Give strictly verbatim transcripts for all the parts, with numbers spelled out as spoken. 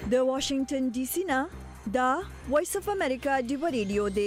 د واشنگټن ډي سي نه دا وایس اف امریکا دیو ریډیو دی.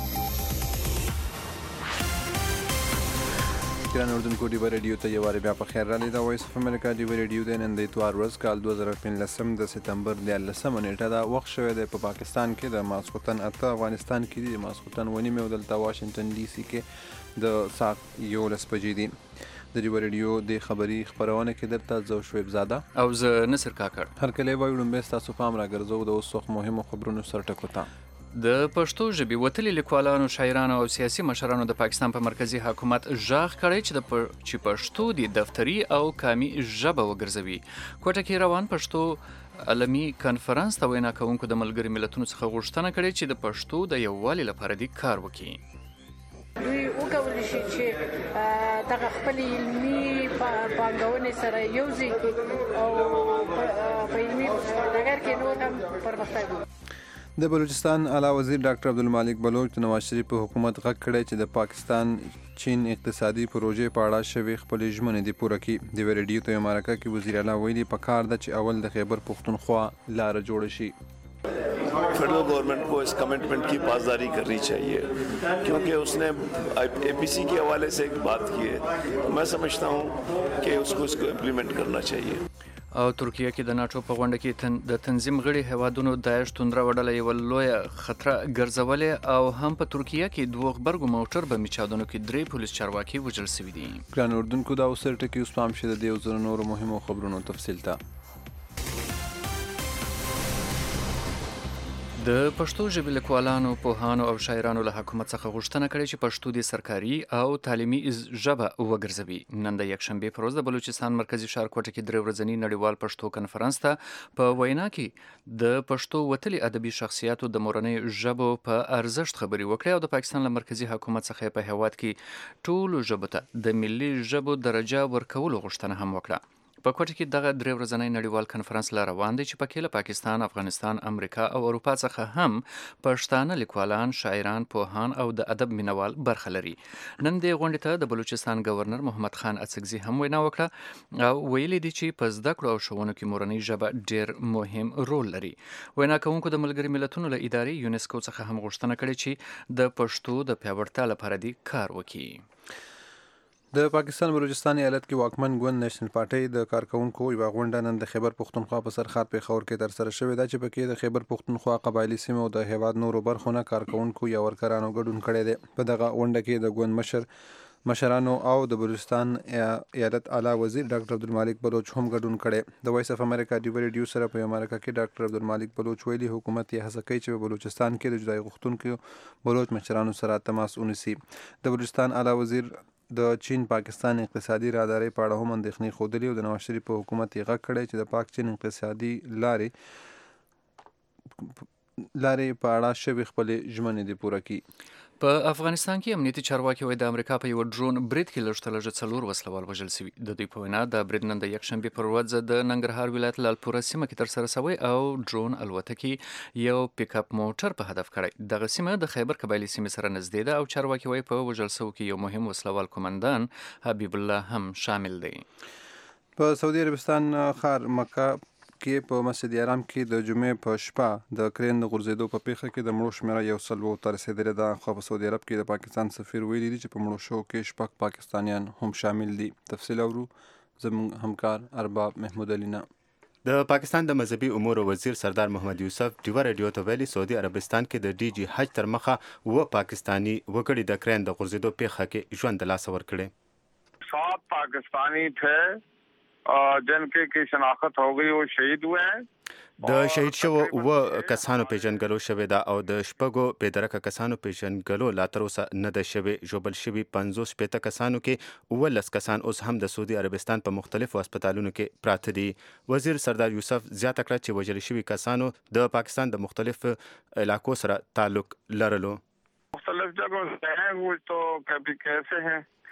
ګران اردوونکو ډیو ریډیو ته یو وار بیا په خیر راغلی. دا وایس اف امریکا دیو ریډیو دی. نن د اتوار ورځ کال دوه زره پنځلسم د سپتمبر دیارلسمه نیټه ده. وخت شوی دی په پاکستان کې د ماسخوتن اته، افغانستان کې دی د ماسخوتن ونی مې ودلته واشنگټن ډي سي کې د ساعت یولس بجې دي. د دیو ریډیو د خبري خبرونه کې درته زو شویب زاده او زه نصر کاکړ. هر کله وایو لومبه تاسو پام راګرځو د اوس وخت مهمو خبرونو سره ټکو ته. د پښتو ژبې وتلي لیکوالانو، شاعرانو او سیاسي مشرانو د پاکستان په مرکزی حکومت ژغ کړی چې د چې پښتو د دفتري او کامي ژبه وګرځوي. کوټه کې روان پښتو عالمي کنفرانس ته وینا کوونکو د ملګري ملتونو څخه غوښتنه کړې چې د پښتو د یووالي لپاره د کار وکړي. دوی وکولی شي چې دغه خپل علمي پانګونې سره یوځای کړي او په علمي ډګر کې نور هم پرمختګ وکړي. د بلوچستان اعلی وزیر ډاکټر عبدالمالک بلوچ د نواز شریف په حکومت غږ کړی چې د پاکستان چین اقتصادي پروژې په اړه شوي خپل ژمنې دي پوره کړي. د ریډیو ته مرکه کې وزیر اعلی ویلي پکار ده چې اول د خیبر پختونخوا لار جوړ شي. Federal government को इस कमिटमेंट की पासदारी करनी चाहिए क्योंकि उसने ए पी सी के हवाले से एक बात की है. मैं समझता हूँ कि उसको इसको इम्प्लीमेंट करना चाहिए. او ترکیه کې د ناټو په غونډه کې تن د تنظیم غړي هوادونو داعش توندره وډله یو لویه خطر ګرځولې او هم په ترکیه کې دوه خبرګو موټر به میچادونو کې درې پولیس چارواکي وژل شوي دي. ګران اردوونکو دا اوس ټکی اوس پام شه د دې وزرو نورو مهمو خبرونو تفصیل ته. د پښتو ژبې لیکوالانو، پوهانو او شاعرانو له حکومت څخه غوښتنه کړې چې پښتو د سرکاري او تعلیمي ژبه وګرځوي. نن د یکشنبې په ورځ د بلوچستان مرکزی ښار کوټه کې درې ورځني نړیوال پښتو کنفرانس ته په وینا کې د پښتو وتلي ادبي شخصیاتو د مورنۍ ژبو په ارزښت خبرې وکړې او د پاکستان له مرکزی حکومت څخه په هیواد کې ټولو ژبو ته د ملي ژبو درجه ورکولو غوښتنه هم وکړه. په کوټه کې دغه درې ورځنی نړیوال کنفرانس لا روان دی چې پکې له پاکستان، افغانستان، امریکا او اروپا څخه هم پښتانه لیکوالان، شاعران، پوهان او د ادب مینوال برخه لري. نن د غونډې ته د بلوچستان گورنر محمد خان اڅکزي هم وینا وکړه او ویلي دي چې په زده کړو او ښوونو کې مورنۍ ژبه ډیر مهم رول لري. وینا کوونکو د ملګري ملتونو له ادارې یونسکو څخه هم غوښتنه کړې چې د پښتو د پیاوړتیا لپاره دی کار وکړي. د پاکستان بلوچستان ایالت کې واکمن ګوند نېشنل پارټي د کارکونکو یوه غونډه نن د خیبر پختونخوا په سرحد پېښور کې ترسره شوې ده چې پکې د خیبر پختونخوا قبایلي سیمو او د هیواد نورو برخو نه کارکونکو یا ورکرانو ګډون کړی دی. په دغه غونډه کې د ګوند مشر مشرانو او د بلوچستان ایالت اعلی وزیر ډاکټر عبدالمالک بلوچ هم ګډون کړی. د وایس اف امریکا ډیو ریډیو سره په امریکا کې ډاکټر عبدالمالک بلوچ ویلي حکومت یې هڅه کوي چې په بلوچستان کې د جدای غوښتونکو بلوچ مشرانو سره تماس ونیسي. د بلوچستان اعلی وزیر د چین پاکستان اقتصادي راداري په اړه هم اندېښنې ښودلې او د نواز شریف په حکومت یې غږ کړی چې د پاک چین اقتصادي لارې لارې په اړه شوي خپلې ژمنې دې پوره کړي. په افغانستان کې امنیتي چارواکي وایي د امریکا په یو ډرون برید کې لږ تر لږه څلور وسلوال وژل شوي. د دوی په وینا د برید نن د یکشنبې پر ورځ د ننګرهار ولایت لالپوره سیمه کې ترسره شوی او ډرون الوتکې یو پیک اپ موټر په هدف کړی. دغه سیمه د خیبر قبایلي سیمې سره نږدې ده او چارواکي وایي په وژل شوو کې یو مهم وسلوال قومندان حبیب الله هم شامل دی. په سعودي عربستان ښار مکه کې په مسجد حرام کې د جمعې په شپه د کرین د غورځېدو په پیښه کې د مړو شمېره یو سل اووه ته رسېدلې ده. خو په سعودي عرب کې د پاکستان سفیر ویلي دي چې په مړو شوو کې شپږ پاکستانیان هم شامل دي. تفصیل اورو زموږ همکار ارباب محمود علي نه. د پاکستان د مذهبي امور وزیر سردار محمد یوسف ډیوه ریډیو ته ویلي سعودي عربستان کې د ډي جي حج تر مخه اووه پاکستاني وګړي د کرین د غورځېدو پیښه کې ژوند د لاسه ورکړي. सात पाकिस्तानी थे जिनके की शनाख्त हो गई वो शहीद हुए हैं. د شهید شوو اووه کسانو پیژنګلو شوې ده او د شپږو بېدرکه کسانو پیژنګلو لا تر اوسه نه ده شوې. ژوبل شوي پنځوس شپېته کسانو کې اوولس کسان اوس هم د سعودي عربستان په مختلفو هسپتالونو کې پراته دي. وزیر سردار یوسف زیاته کړه چې وژل شوي کسانو د پاکستان د مختلفو علاقو سره تعلق لرلو. مختلف جگہوں سے ہیں وہ تو کبھی کیسے ہیں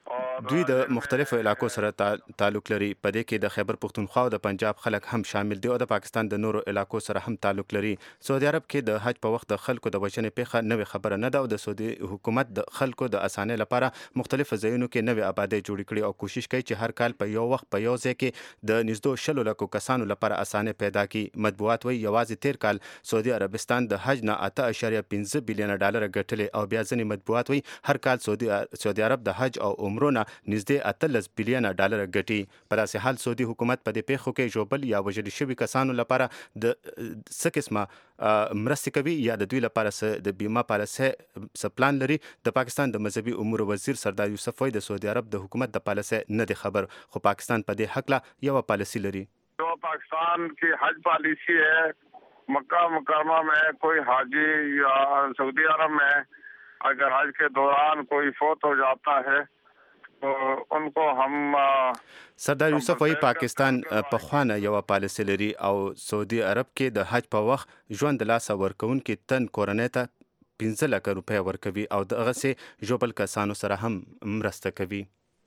دوی د مختلفو علاقو سره تعلق لري. په دې کې د خیبر پختونخوا او د پنجاب خلک هم شامل دي او د پاکستان د نورو علاقو سره هم تعلق لري. سعودي عرب کې د حج په وخت د خلکو د وژنې پیښه نوې خبره نه ده او د سعودي حکومت د خلکو د اسانۍ لپاره مختلف ځایونو کې نوې آبادۍ جوړې کړي او کوشش کوي چې هر کال په یو وخت په یو ځای کې د نږدې شلو لکو کسانو لپاره اسانۍ پیدا کړي. مطبوعات وایي یوازې تیر کال سعودي عربستان د حج نه اته اعشاریه پنځه بیلیونه ډالر ګټلې او بیا ځینې مطبوعات وایي هر کال سعودي سعودي عرب د حج او عمرو نه نږدې اتلس بیلیونه ډالر ګټي. په داسې حال سعودي حکومت په دې پیښو کې ژوبل یا وژل شوي کسانو لپاره د څه قسمه مرستې کوي یا د دوی لپاره د بیمه پالیسۍ څه پلان لري. د پاکستان د مذهبي امور وزیر سردار یوسف وایي د سعودي عرب د حکومت د پالیسۍ نه دی خبر خو پاکستان په دې حق یوه پالیسي لري. جو پاکستان کی حج پالیسی ہے مکہ مکرمہ میں کوئی حاجی یا سعودی عرب میں اگر حج کے دوران کوئی فوت ہو جاتا ہے تو ان کو ہم سردار یوسف وایي پاکستان په خوانه یو پالیسي لري او سعودي عرب کې د حج په وخت ژوند د لاسه ورکوونکي تن کورنۍ ته پنځه لکه روپۍ ورکوي او دغسې ژوبل کسانو سره هم مرسته کوي.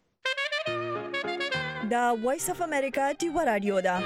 دا وایس اف امریکا ټیوه رادیو ده.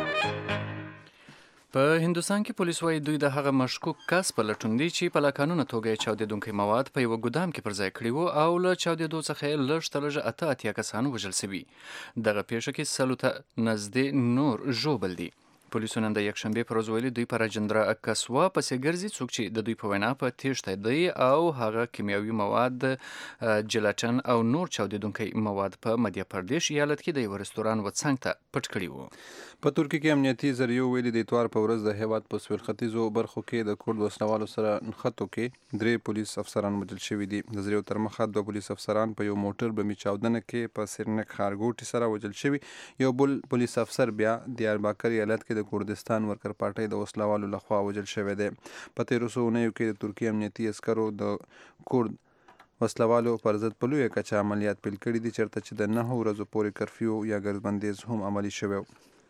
په هندوستان کې پولیس وايي دوی د هغه مشکوک کس په لټون دي چې په لاقانونه توګه یې چاودېدونکي مواد په یوه ګودام کې پر ځای کړي وو او له چاودېدو څخه یې لږ تر لږه اته اتیا کسان وژل سوي. دغه پیښه کې سلو ته نږدې نور ژوبل دي. پولیسو نن د یکشنبې په ورځ ویلي دوی په راجندرا کسوا پسې ګرځي څوک چې د دوی په وینا په تیښته دی او هغه کیمیاوي مواد جلاټن او نور چاودېدونکي مواد په مدیا پردیش ایالت کې د یو رستوران وڅنګ ته پټ کړي وو. په ترکیه کې امنیتي ذریعو ویلي د اتوار په ورځ د هیواد په سویل ختیځو برخو کې د کورد وسلوالو سره نښتو کې درې پولیس افسران وژل شوي دي. د ذریعو تر مخه دوه پولیس افسران په یو موټر بمي چاودنه کې په سرنک ښارګوټي سره وژل شوي. یو بل پولیس افسر بیا دیارباکر ایالت کې د کردستان ورکر پارټۍ د وسلوالو لخوا وژل شوی دی. په تیرو څو اونیو کې د ترکیه امنیتي عسکرو د کورد وسلوالو پر ضد په لویه کچه عملیات پیل کړي دي چېرته چې د نهو ورځو پورې کرفیو یا ګرځبندیز هم عملي شوی.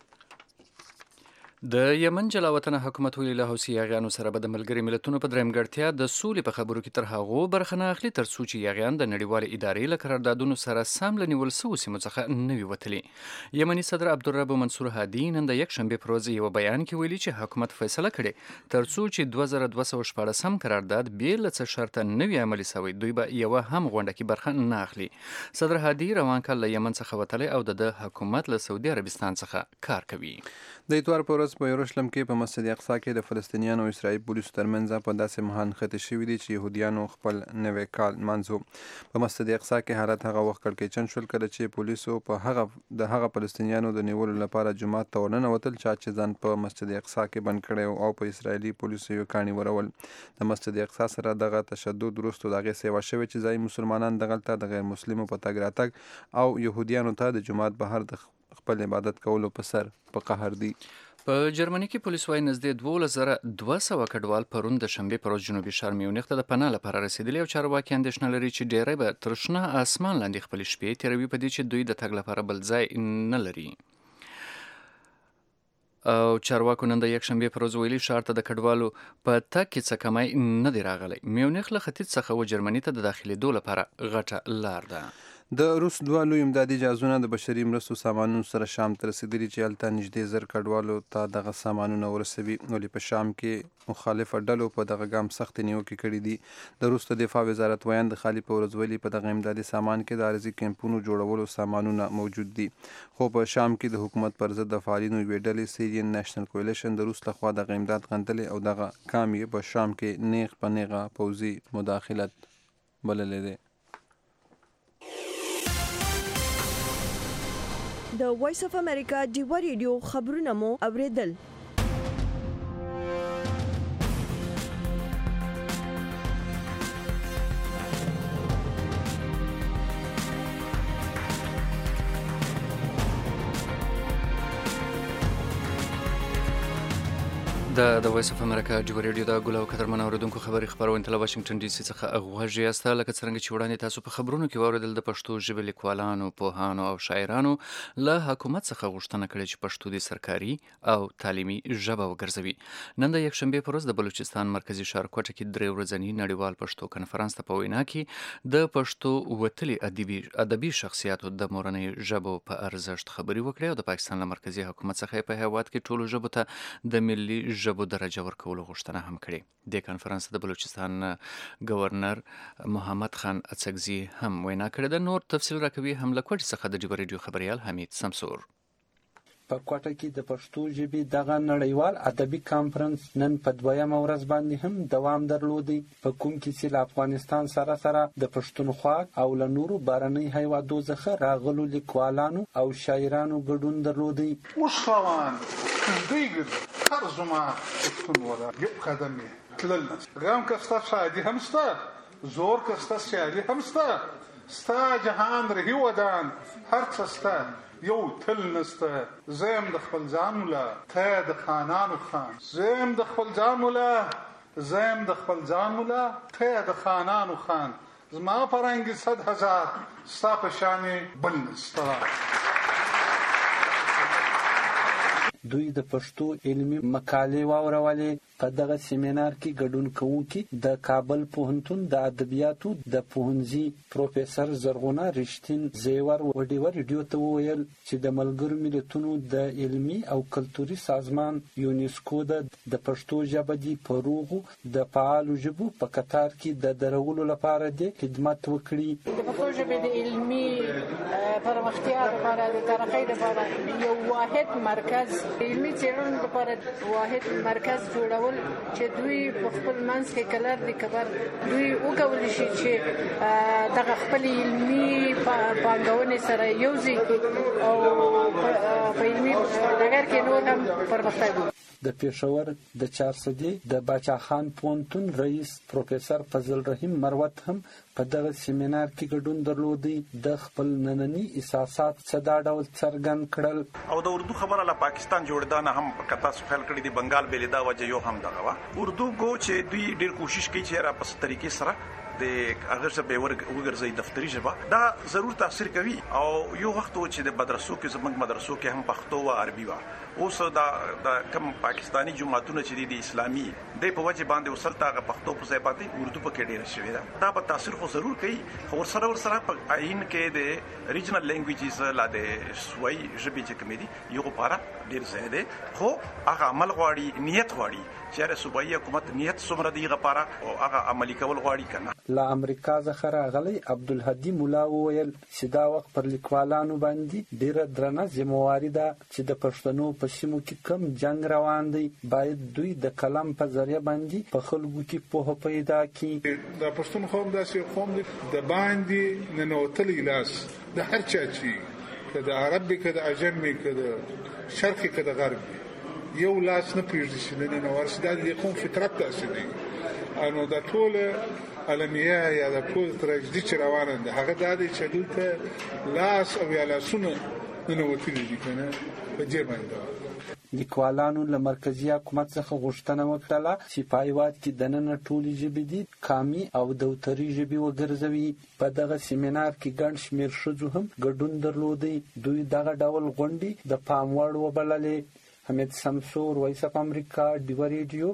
د یمن جلاوطنه حکومت ویلي له حوثي یاغیانو سره به د ملګري ملتونو په درېمګړتیا د سولې په خبرو کې تر هغو برخه نه اخلي تر څو چې یاغیان د نړیوالې ادارې له قراردادونو سره سم له نیول سوو سیمو څخه نه وي وتلي. یمني صدر عبدالرب منصور هادي نن د یکشنبې په ورځ یوه بیان کې ویلي چې حکومت فیصله کړې تر څو چې دوه زره دوه سوه شپاړسم قرارداد بې له څه شرطه نه وي عملي سوی دوی به یوه هم غونډه کې برخه نه اخلي. صدر هادي روان کال له یمن څخه وتلی او د ده حکومت له سعودي عربستان څخه کار کوي. د اتوار په ورځ په یروشلم کې په مسجد اقصی کې د فلسطینیانو او اسرائیل پولیسو ترمنځ په داسې مهال نښتې شوي دي چې یهودیانو خپل نوی کال لمانځو. په مسجد اقصی کې حالت هغه وخت کړکېچن شول کله چې پولیسو په هغه د هغه فلسطینیانو د نیولو لپاره جومات ته ورننوتل چا چې ځان په مسجد اقصی کې بند کړی او په اسرائیلي پولیسو یې کاڼي ورول. د مسجد اقصی سره دغه تشدد وروسته د هغې سیوا شوې چې ځایي مسلمانان دغلته د غیر مسلمو په تګ راتګ او یهودیانو ته د جومات بهر د خپل عبادت کولو په سر په قهر دي. په جرمني کې پولیس وايي نږدې دولس زره دوه سوه کډوال پرون د شنبې په ورځ جنوبي ښار میونخ ته د پناه لپاره رسېدلي او چارواکي اندېښنه لري چې ډېری به تر شنه اسمان لاندې خپلې شپې تېروي په دې چې دوی د تګ لپاره بل ځای نه لري. او چارواکو نن د یکشنبې په ورځ ویلي ښار ته د کډوالو په تګ کې څه کمی نه دی راغلی. میونخ له ختیځ څخه و جرمني ته د داخلېدو لپاره غټه لار ده. د روس دوه لوی امدادي جهازونه د بشري مرستو سامانونو سره شام ته رسېدلي چې هلته نږدې زر کډوالو ته دغه سامانونه ورسوي. ولې په شام کې مخالفه ډلو په دغه ګام سختې نیوکې کړي دي. د روس د دفاع وزارت ویاند خالي په ورځ ویلي په دغه امدادي سامان کې د عارضي کیمپونو جوړولو سامانونه موجود دي. خو په شام کې د حکومت پر ضد د فعالینو یوې ډلې سیرین نیشنل کولیشن د روس لخوا دغه امداد غندلی او دغه کام یې په شام کې نیغ په نیغه پوځي مداخلت بللی دی. د وایس اف امریکا ډیوه ریډیو خبرونه مو اوریدل. د د وایس اف امریکا ډیو ریډیو د ګلو قدرمن اوریدونکو خبري خبرونه تل واشنگټن ډي سي څخه غوږی یاسته لکه څنګه چې وړاندې تاسو په خبرونو کې واوریدل د پښتو ژبې لیکوالانو پوهانو او شاعرانو له حکومت څخه غوښتنه کړې چې پښتو د سرکاري او تعلیمي ژبه وګرځوي. نن د یکشنبه پر ورځ د بلوچستان مرکزی ښار کوټه کې درې ورځنی نړیوال پښتو کنفرانس ته په وینا کې د پښتو وتلي ادبي ادبي شخصیتو د مورنۍ ژبو په ارزښت خبري وکړې او د پاکستان له مرکزی حکومت څخه په هیواد کې ټولو ژبو ته د ملي ژبو درجه ورکولو غوښتنه هم کړې. د کانفرنس د بلوچستان گورنر محمد خان اڅکزي هم وینا کړې ده. نور تفصیل راکوي هم له کوټې څخه د ډیو ریډیو خبريال حمید سمسور. په کوټه کې د پښتو ژبې دغه نړیوال ادبي کانفرنس نن په دویمه ورځ باندې هم دوام درلودی، په کوم کې چې له افغانستان سره سره د پښتونخوا او له نورو بهرنۍ هیوادو څخه راغلو لیکوالانو او شاعرانو ګډون درلودی. اوس روان دیګر هر زما پښتون ولا یو قدم تلل غام کستا شادي همستا زور کستا شادي همستا ستا جهان رهي ودان هر څستا یو تل نسته زم د خپل ځان مولا ته د خانانو خان زم د خپل ځان مولا زم د خپل ځان مولا ته د خانانو خان زما پرنګ صد هزار ستا په شان بل نسته. دوی د پښتو علمي مقالې واورولې. په دغه سیمینار کې ګډون کوونکي د کابل پوهنتون د ادبیاتو د پوهنځي پروفیسور زرغونه رښتین زیور وډي ریډیو ته وویل چې د ملګرو ملتونو د علمي او کلتوري سازمان یونیسکو د د پښتو ژبې د پروغو د فعالو ژبو په قطار کې د درولو لپاره د خدمت وکړي. د پښتو ژبې د علمي پرمختیا لپاره د ترقۍ لپاره یو واحد مرکز علمي څېړنو لپاره واحد مرکز جوړول چې دوی په خپل منځ کې کلر دي کبر دوی وکولای شي چې دغه خپل علمي پانګونې سره یوځي او په علمي ډګر کې نور هم پرمختګ وکړي. د پېښور د چارسدي د باچا خان پوهنتون رئیس پروفیسور فضل رحیم مروت هم په دغه سیمینار کې ګډون درلودی. د خپل ننني احساسات څه دا ډول څرګند کړل. او د اردو خبره له پاکستان جوړدان هم کتا سفل کړی دی بنگال بیل دا وجه یو هم دغه اردو کو چې دوی ډیر کوشش کوي چې را په طریقې سره د هغه څه به ورګرځي دفتری ژبه دا ضرور تاثیر کوي. او یو وخت چې د مدرسو کې زمنګ مدرسو کې هم پښتو او عربي وا اوس دا د کم پاکستانی جماعتونو چې د اسلامي د په وجه باندې وسلته غ پښتو په ځای باندې اردو په کې ډیر شوی دا دا په تاثیر خو ضرور کوي. خو سره ور سره په عین کې د ریجنل لینګویجز لا د سوي ژبې چې کومې دي یو لپاره ډیر زیاده خو هغه عمل غواړي نیت غواړي چې د صوبایي حکومت نیت څومره دی غپاره او هغه عملي کول غواړي کنه. له امریکا څخه راغلی عبدالهادي مولا وویل چې دا وخت پر لیکوالانو باندې ډیره درنه ذمہواري ده چې د پښتنو په سیمو کې کم جنگ روان دی باید دوی د کلام په ذریعہ باندې په خلکو کې پوهه پیدا کړي. د پښتون قوم داسې قوم دی د باندې ننوتلی لاس د هر چا چې کده عربي کده عجمي کده شرقي کده غربي یو لاس نه پیږي چې نه نو ورسې د قوم فطرت تاسو دی انو د ټول عالمیه یا د ټول ترجدي چې روانه ده هغه د دې چې دلته لاس او یا لاسونه نه وتلی دي کنه په جرمنده. لیکوالانو له مرکزی حکومت څخه غوښتنه وکړه چې په هیواد کې دننه ټولې ژبې دي قامي او دوتري ژبې وګرځوي. په دغه سیمینار کې ګڼ شمېر ښځو هم ګډون درلودی. دوی دغه ډول غونډې د پام وړ وبللې. حمید سمسور، وایس اف امریکا، ډیو ریډیو،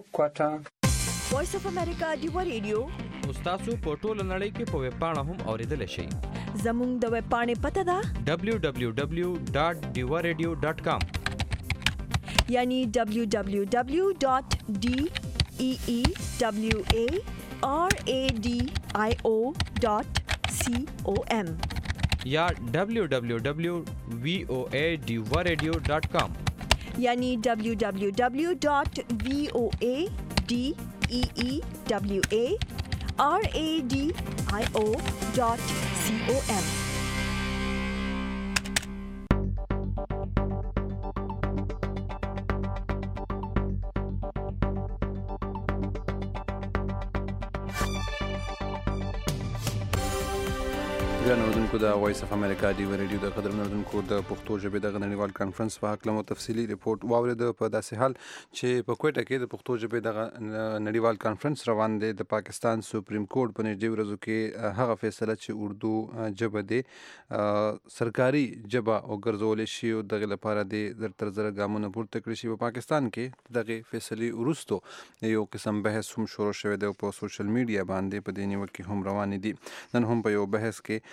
کوټه. وایس اف امریکا ډیو ریډیو تاسو په ټوله نړۍ کې په ویب پاڼه هم اوریدل شئ. زموږ د ویب پاڼې پته ده دبلیو دبلیو دبلیو ډاټ ډیو ریډیو ډاټ کام یعنی دبلیو دبلیو دبلیو ډاټ ډی ای ای دبلیو ای آر ای ډی آی او ډاټ سی او ایم یا دبلیو دبلیو دبلیو وی او ای ډیو ریډیو ډاټ کام یعنی دبلیو دبلیو دبلیو ډاټ وی او ای ډی ای ای دبلیو ای آر ای ڈی آئی او ڈاٹ سی او ایم. بیا نوردونکو د وایس اف امریکا دی ریډیو د قدر نوردونکو د پښتو ژبې د نړیوال کانفرنس په حق له تفصیلی ریپورت واورید په داسې حال چې په کوټه کې د پښتو ژبې د نړیوال کانفرنس روان دی. د پاکستان سپریم کورټ په نږدې ورځو کې هغه فیصله چې اردو ژبه دی سرکاري ژبه او ګرځول شي او دغه لپاره د تر زره ګامونه پورته کړی شي. په پاکستان کې دغه فیصلې وروسته یو قسم بحث هم شروع شوی دی په سوشل میډیا باندې په دې نیوکه هم روان دي. نن هم په یو بحث کې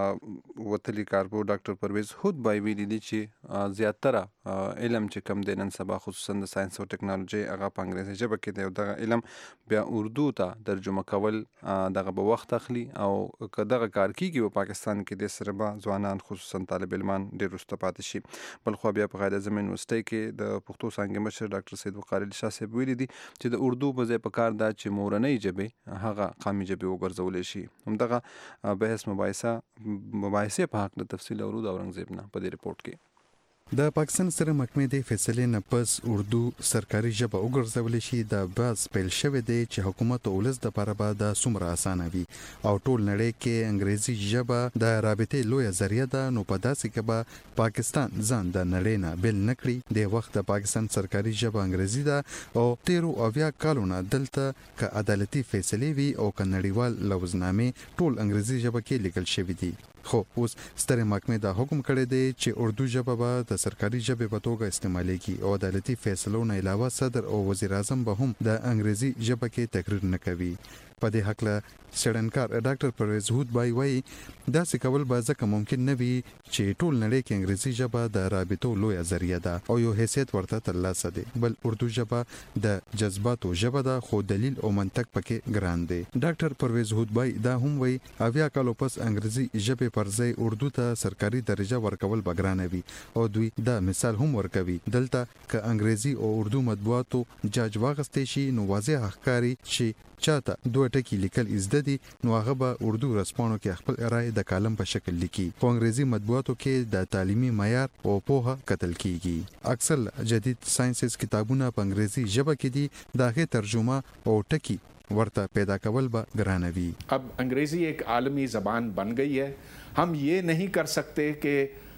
وتلی کارپو ډاکټر پرویز هود بای ویلي دي چې زیاتره علم چې کم دی نن سبا خصوصا د ساينس او ټکنالوژي هغه په انګریزي ژبه کې دی او دغه علم بیا اردو ته ترجمه کول دغه به وخت اخلي او که دغه کار کیږي په پاکستان کې د سره به ځوانان خصوصا طالب علمان ډېر وروسته پاتې شي. بل خو بیا په قاعده اعظم یونیورسيټي کې د پښتو څانګې مشر ډاکټر سید وقار علي شاه صاحب ویلي دي چې د اردو په ځای په کار دا چې مورنۍ ژبه هغه قومي ژبه وګرځول شي. همدغه بحث مباحثه مباحثه په حق د تفصیل اورود اورنګزیب نه په دې ریپورت کې د پاکستان سره محکمې د فیصلې نه پس اردو سرکاري ژبه وګرځول شي د باز پیل شوی دی چې حکومت او ولس د لپاره به د څومره اسانه وي او ټول نړۍ کې انګریزي ژبه د رابطې لویه ذریعہ ده. نو په داسې کې به پاکستان ځان د نړۍ نه بیل نه کړي. د وخت د پاکستان سرکاري ژبه انګریزي ده او تیرو اویا کالونه دلته ک عدالتي فیصلې وي او ک نړیوال لوزنامې ټول انګریزي ژبه کې لیکل شوی دي. خو اوس ستره محکمې دا حکم کړی دی چې اردو ژبه به د سرکاري ژبې په توګه استعمالېږي او عدالتي فیصلو نه علاوه صدر او وزیر اعظم به هم د انګریزي ژبه کې تقریر نه کوي. په دې حق له سړنکار ډاکټر پرویز هود بای وایي دا څه کول به ځکه ممکن نه وي چې ټول نړۍ کې انګریزي ژبه د رابطو لویه ذریعہ ده او یو حیثیت ورته ترلاسه دی. بل اردو ژبه د جذباتو ژبه ده خو دلیل او منطق پکې ګران دی. ډاکټر پرویز هود بای دا هم وایي اویا کالو پس انګریزي ژبه پر ځای اردو ته سرکاري درجه ورکول بګرانه وي او دوی دا مثال هم ورکوي دلته ک انګریزي او اردو مطبوعاتو جاج واغستې شي نو واضح ښکاري چې چاته دوه ټکي لیکل ازده دي نو هغه به اردو رسپانو کې خپل رائے د کالم په شکل لیکي. په انګریزي مطبوعاتو کې د تعلیمي معیار او پوهه کتل کیږي. اکثر جدید ساينسز کتابونه په انګریزي ژبه کې دي داغه ترجمه او ټکي ورته پیدا کول به ګرانه وي. अब अंग्रेजी एक आलमी ज़बान बन गई है. हम ये नहीं कर सकते कि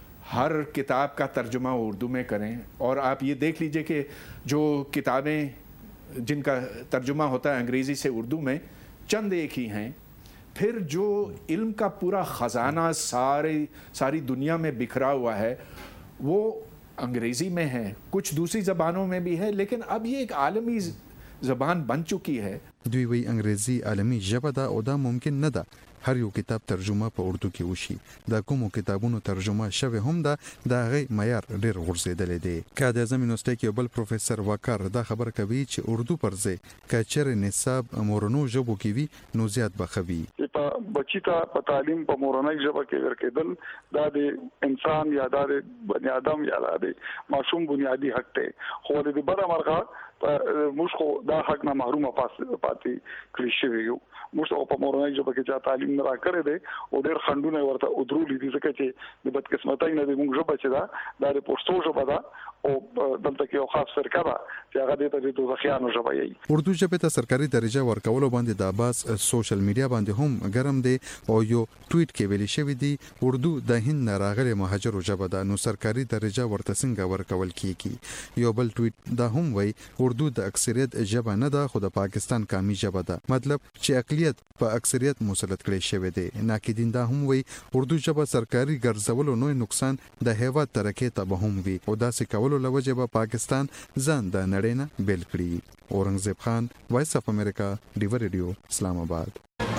हर किताब का तर्जुमा उर्दू में करें और आप ये देख लीजिए कि जो किताबें जिनका तर्जुमा होता है अंग्रेज़ी से उर्दू में चंद एक ही हैं. फिर जो इल्म का पूरा ख़जाना सारे सारी दुनिया में बिखरा हुआ है वो अंग्रेज़ी में है, कुछ दूसरी ज़बानों में भी है, लेकिन अब ये एक आलमी ज़बान बन चुकी है. دوی وی انګریزي عالمي ژبه ده او دا ممکن نه ده هر یو کتاب ترجمه په اردو کې وشي. د کومو کتابونو ترجمه شوی هم ده د هغې معیار ډېر غورځېدلی دی. قاعد اعظم یونیورسيټي کې یو بل پروفیسر وقار دا خبر کوي چې اردو پر ځای که چېرې نصاب مورنو ژبو کې وي نو زیات به ښه وي. په بچی ته په تعلیم په مورنۍ ژبه کې ورکېدل دا د انسان یا د بني آدم یا د معصوم بنیادی حق دی. خو د بده مرغه موږ خو دا حق نه محرومه پاتې کړی شوی یو. موږ په مورنۍ ژبه کې چې تعلیم نه راکړی دی او ډېر خنډونه ورته ودرولي دي ځکه چې د بدقسمتۍ نه د موږ ژبه چې ده دا د پښتو ژبه ده او دلته کې یو خاص فرقه ده چې هغه دې ته د دوزخیانو ژبه یي. اردو ژبې ته سرکاري درجه ورکولو باندې د عباس سوشل میډیا باندې هم ګرم دی او یو ټویټ کې ویل شوی دی اردو د هند نه راغلي مهاجرو ژبه ده نو سرکاري درجه ورته څنګه ورکول کیږي. یو بل ټویټ دا هم وایي اردو د اکثریت ژبه نه ده خو د پاکستان قومي ژبه ده. مطلب چې اقلیت په اکثریت مسلط کړي شوی دی. ناقدین دا هم وایي اردو ژبه سرکاري ګرځولو نوې نقصان د هیواد ترقۍ ته به هم وي او داسې کولو لوجه به پاکستان ځان د نړۍ نه بیل کړي. اورنګزیب خان وایس اف امریکا ډیو ریډیو اسلام آباد.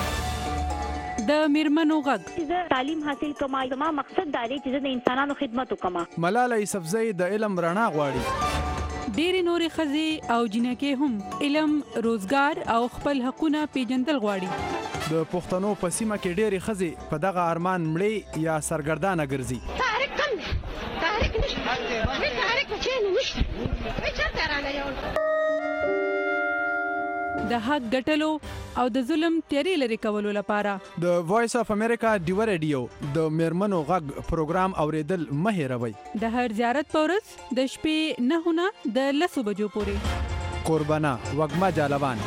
د میرمنو غږ زه تعلیم حاصل کوم زما مقصد دا دی چې د انسانانو خدمت وکم. ملاله یوسفزۍ د علم رڼا غواړي. ډېری نورې ښځې او جنکې هم علم روزګار او خپل حقونه پیژندل غواړي. د پښتنو په سیمه کې ډېری ښځې په دغه ارمان مړې یا سرګردانه ګرځي. تحریک کم دی تحریک نشته تحریک چین نشته چرته رانه یو د حق ګټلو او د ظلم تیری لري کولو لپاره د وایس اف امریکا ډیو ریډیو د میرمنو غږ پروګرام اوریدل مه هېروئ. د هر زیارت په ورځ د شپې نهه نه د لسو بجو پورې. قربانا وږمه جالوان.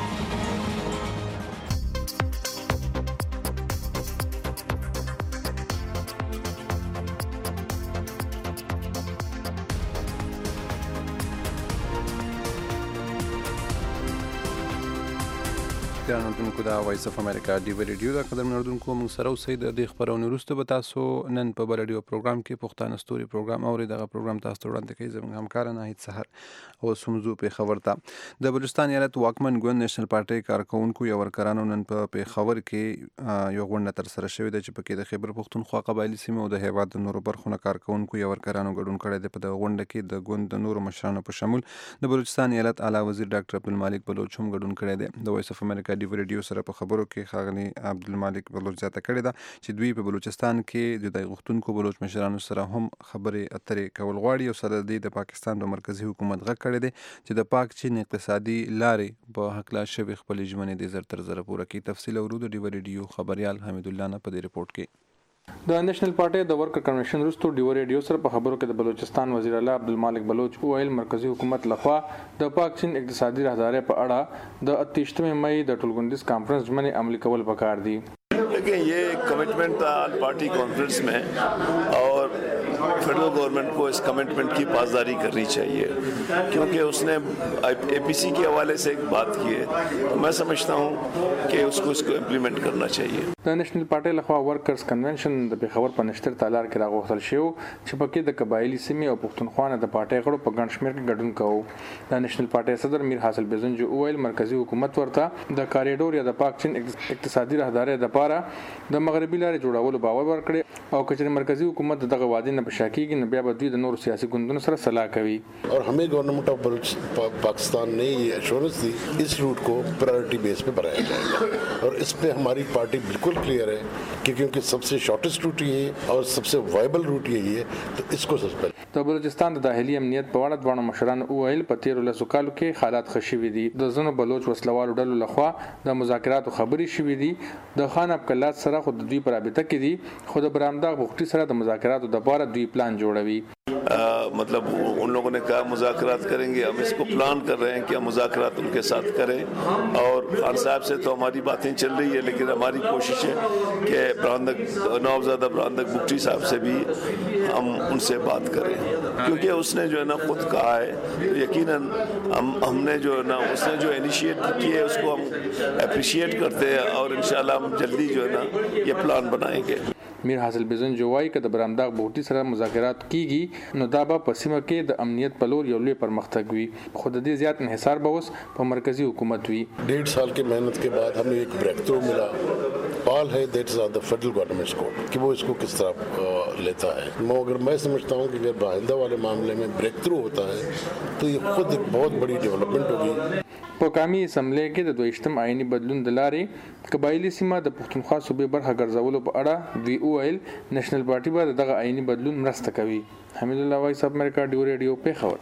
ګران اوردونکو دا وایس اف امریکا ډي وی ریډیو دا قدر اوردونکو موږ سره اوسئ د دې خبرونو وروسته به تاسو نن په بل ریډیو پروګرام کې پښتانه ستوري پروګرام اورئ. دغه پروګرام تاسو ته وړاندې کوي زموږ همکار ناهید سحر او سمزو په خبر ته د بلوچستان ایالت واکمن ګوند نېشنل پارټي کارکونکو یو ورکرانو نن په پیښور کې یو غونډه تر سره شوې ده چې پکې د خیبر پښتونخوا قبایلی سیمې او د هیواد د نورو برخو کارکونکو یو ورکرانو ګډون کړی دی. په دغه غونډه کې د ګوند د نورو مشرانو په شمول د بلوچستان ایالت اعلی وزیر ډاکټر عبدالمالک بلوچ هم ګډون کړی دی. د وایس اف امریکا ډي وی ریډیو سره په خبرو کې ښاغلي عبدالمالک بلوچ زیاته کړې ده چې دوی په بلوچستان کې د غوښتونکو بلوچ مشرانو سره هم خبرې اترې کول غواړي او سره د پاکستان په مرکزی حکومت غږ کړی دی چې د پاک چین اقتصادي لارې په هکله شوې خپلې ژمنې د زر تر زره پوره کړي. تفصیل اورو د ډي وی ریډیو خبريال حمید الله نه په دې رپورټ کې. د نېشنل پارټي د ورکر کنونشن وروسته ډي وی ریډیو سره په خبرو کې د بلوچستان وزیر اعلی عبدالمالک بلوچ وویل مرکزی حکومت لخوا د پاک چین اقتصادي راهدارۍ په اړه د اتیشتمې مئی د ټولګوندیز کانفرنس ژمنې عملي کول پکار دي. लेकिन ये कमिटमेंट था पार्टी कॉन्फ्रेंस में और फेडरल गवर्नमेंट को इस कमिटमेंट की पासदारी करनी चाहिए क्योंकि उसने एपीसी के हवाले से एक बात की है तो मैं समझता हूँ कि उसको इसको इम्प्लीमेंट करना चाहिए. د نېشنل پارټي لخوا ورکرز کنونشن د پیښور په نشتر تالار کې راغوښتل شو چې پکې د قبایلی سیمې او پښتونخوا نه د پارټي غړو په ګڼ شمېر کې ګډون کوو. د نېشنل پارټي صدر میر حاصل بیزنجو وویل مرکزی حکومت ورته د کاریډور یا د پاک چین اقتصادي راهدارۍ لپاره د مغربي لارې جوړولو باور ورکړي او کچې مرکزی حکومت دغه وعده نه بشاکیږي نو بیا به دوی د نورو سیاسي ګوندونو سره صلاح کوي. और हमें गवर्नमेंट ऑफ पाकिस्तान ने ये एश्योरेंस दी इस रूट को प्रायोरिटी बेस पे बढ़ाया जाएगा और इस पे हमारी पार्टी बिल्कुल क्लियर है कि क्योंकि सबसे शॉर्टेस्ट रूट ये है और सबसे वायबल रूट यही है तो इसको सस्पेंड. د بلوچستان د داخلي امنیت په اړه دوه مشرانو وویل په تیرو لسو کالو کې حالات ښه شوي دي. د ځینو بلوچ وسلوالو ډلو لخوا د مذاکراتو خبرې شوې دي. د خان ابکلات سره خو د دوی په رابطه کې دي خو د برامداغ بوختي سره د مذاکراتو لپاره دوی پلان جوړوي. आ, मतलब उन लोगों ने कहा मुज़ाकरात करेंगे, हम इसको प्लान कर रहे हैं कि हम मुज़ाकरात उनके साथ करें और खान साहब से तो हमारी बातें चल रही है लेकिन हमारी कोशिश है कि ब्रांदक नवाबजादा ब्रांदक बुक्टी साहब से भी हम उनसे बात करें क्योंकि उसने जो है ना खुद कहा है तो यकीनन हम हमने जो है ना उसने जो इनिशिएट किए उसको हम अप्रिशिएट करते हैं और इंशाल्लाह हम जल्दी जो है ना ये प्लान बनाएंगे. میر حاصل بیزن جوای که د برامداغ بوټي سره مذاکرات کیږي نو دا به په سیمه کې د امنیت په لور یو لوی پرمختګ وي. خو د دې زیات انحصار به اوس په مرکزی حکومت وي. डेढ़ साल की मेहनत के बाद हमें एक ब्रेक थ्रू मिला. पाल है that is the federal government को कि वो इसको किस तरह लेता है. मगर मैं समझता हूँ कि अगर बाहिंदा वाले मामले में ब्रेक थ्रू होता है तो ये खुद एक बहुत बड़ी डेवलपमेंट होगी. په قومي اسمبلی کې د دویشتم آئینی بدلون د لارې قبایلی سیمه د پښتونخوا صوبې برخه ګرځولو په اړه دوی وویل نېشنل پارټي به دغه آئینی بدلون مرسته کوي. حمید الله وایس اف امریکا ډي وی ریډیو پیښور.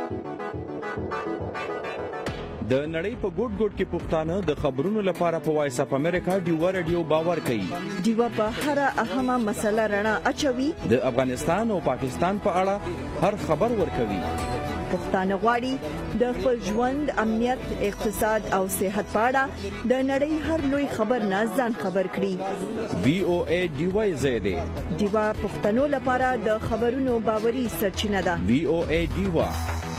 د نړۍ په ګوټ ګوټ کې پښتانه د خبرونو لپاره په وایس اف امریکا ډي وی ریډیو باور کوي. ډیوا په هر اهمه مسله رڼا اچوي. د افغانستان او پاکستان په اړه هر خبر ورکوي. پښتانه غواړي د خپل ژوند امنیت اقتصاد او صحت په اړه د نړۍ هر لوی خبر نه ځان خبر کړي. وی او ای ډي وای زیاده ډیوا پښتنو لپاره د خبرونو باوري سرچینه ده. وی او ای ډي وای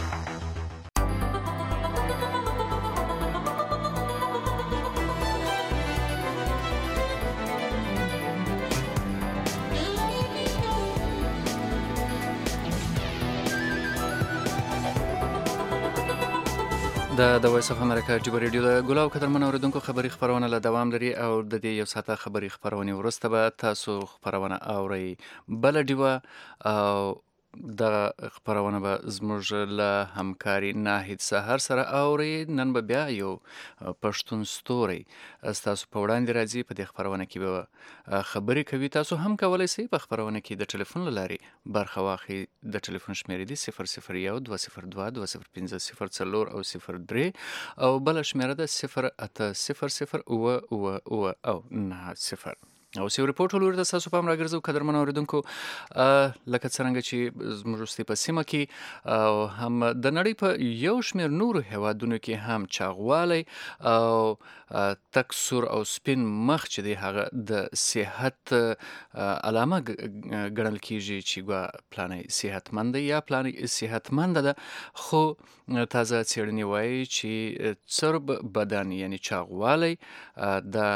د د وایس اف امریکا ډي وی ریډیو د ګلاو قدرمن اوریدونکو خبري خبرونه له دوام لري او د دې یو ساعته خبري خبرونه ورسته به تاسو خبرونه اوري بل ډیوا او د خبرونه به زموږ له همکاري ناهید سحر سره اوري. نن به بیا یو پښتون ستوري تاسو په وړاندې راځي په دې خبرونه کې به خبري کوي. تاسو هم کولای شئ په خبرونه کې د ټلیفون لارې برخه واخلئ. د ټلیفون شمیرې دي صفر صفر یو دوه صفر دوه دوه صفر پنځه صفر څلور او صفر درې او بل شمیره ده صفر اته صفر صفر اوه اوه اوه او نه صفر. او سی ریپورت ولور د تاسو پام راګرځو قدرمن اوریدونکو لکه څنګه چې زموږ په سیمه کې او هم د نړۍ په یو شمېر نورو هیوادونو کې هم چاغوالی او تکسر او سپین مخ چې دی هغه د صحت علامه ګڼل کیږي چې ګوا پلانې صحتمند یا پلانې صحتمند ده خو تازه څېړنې وایي چې چرب بدن یعنی چاغوالی د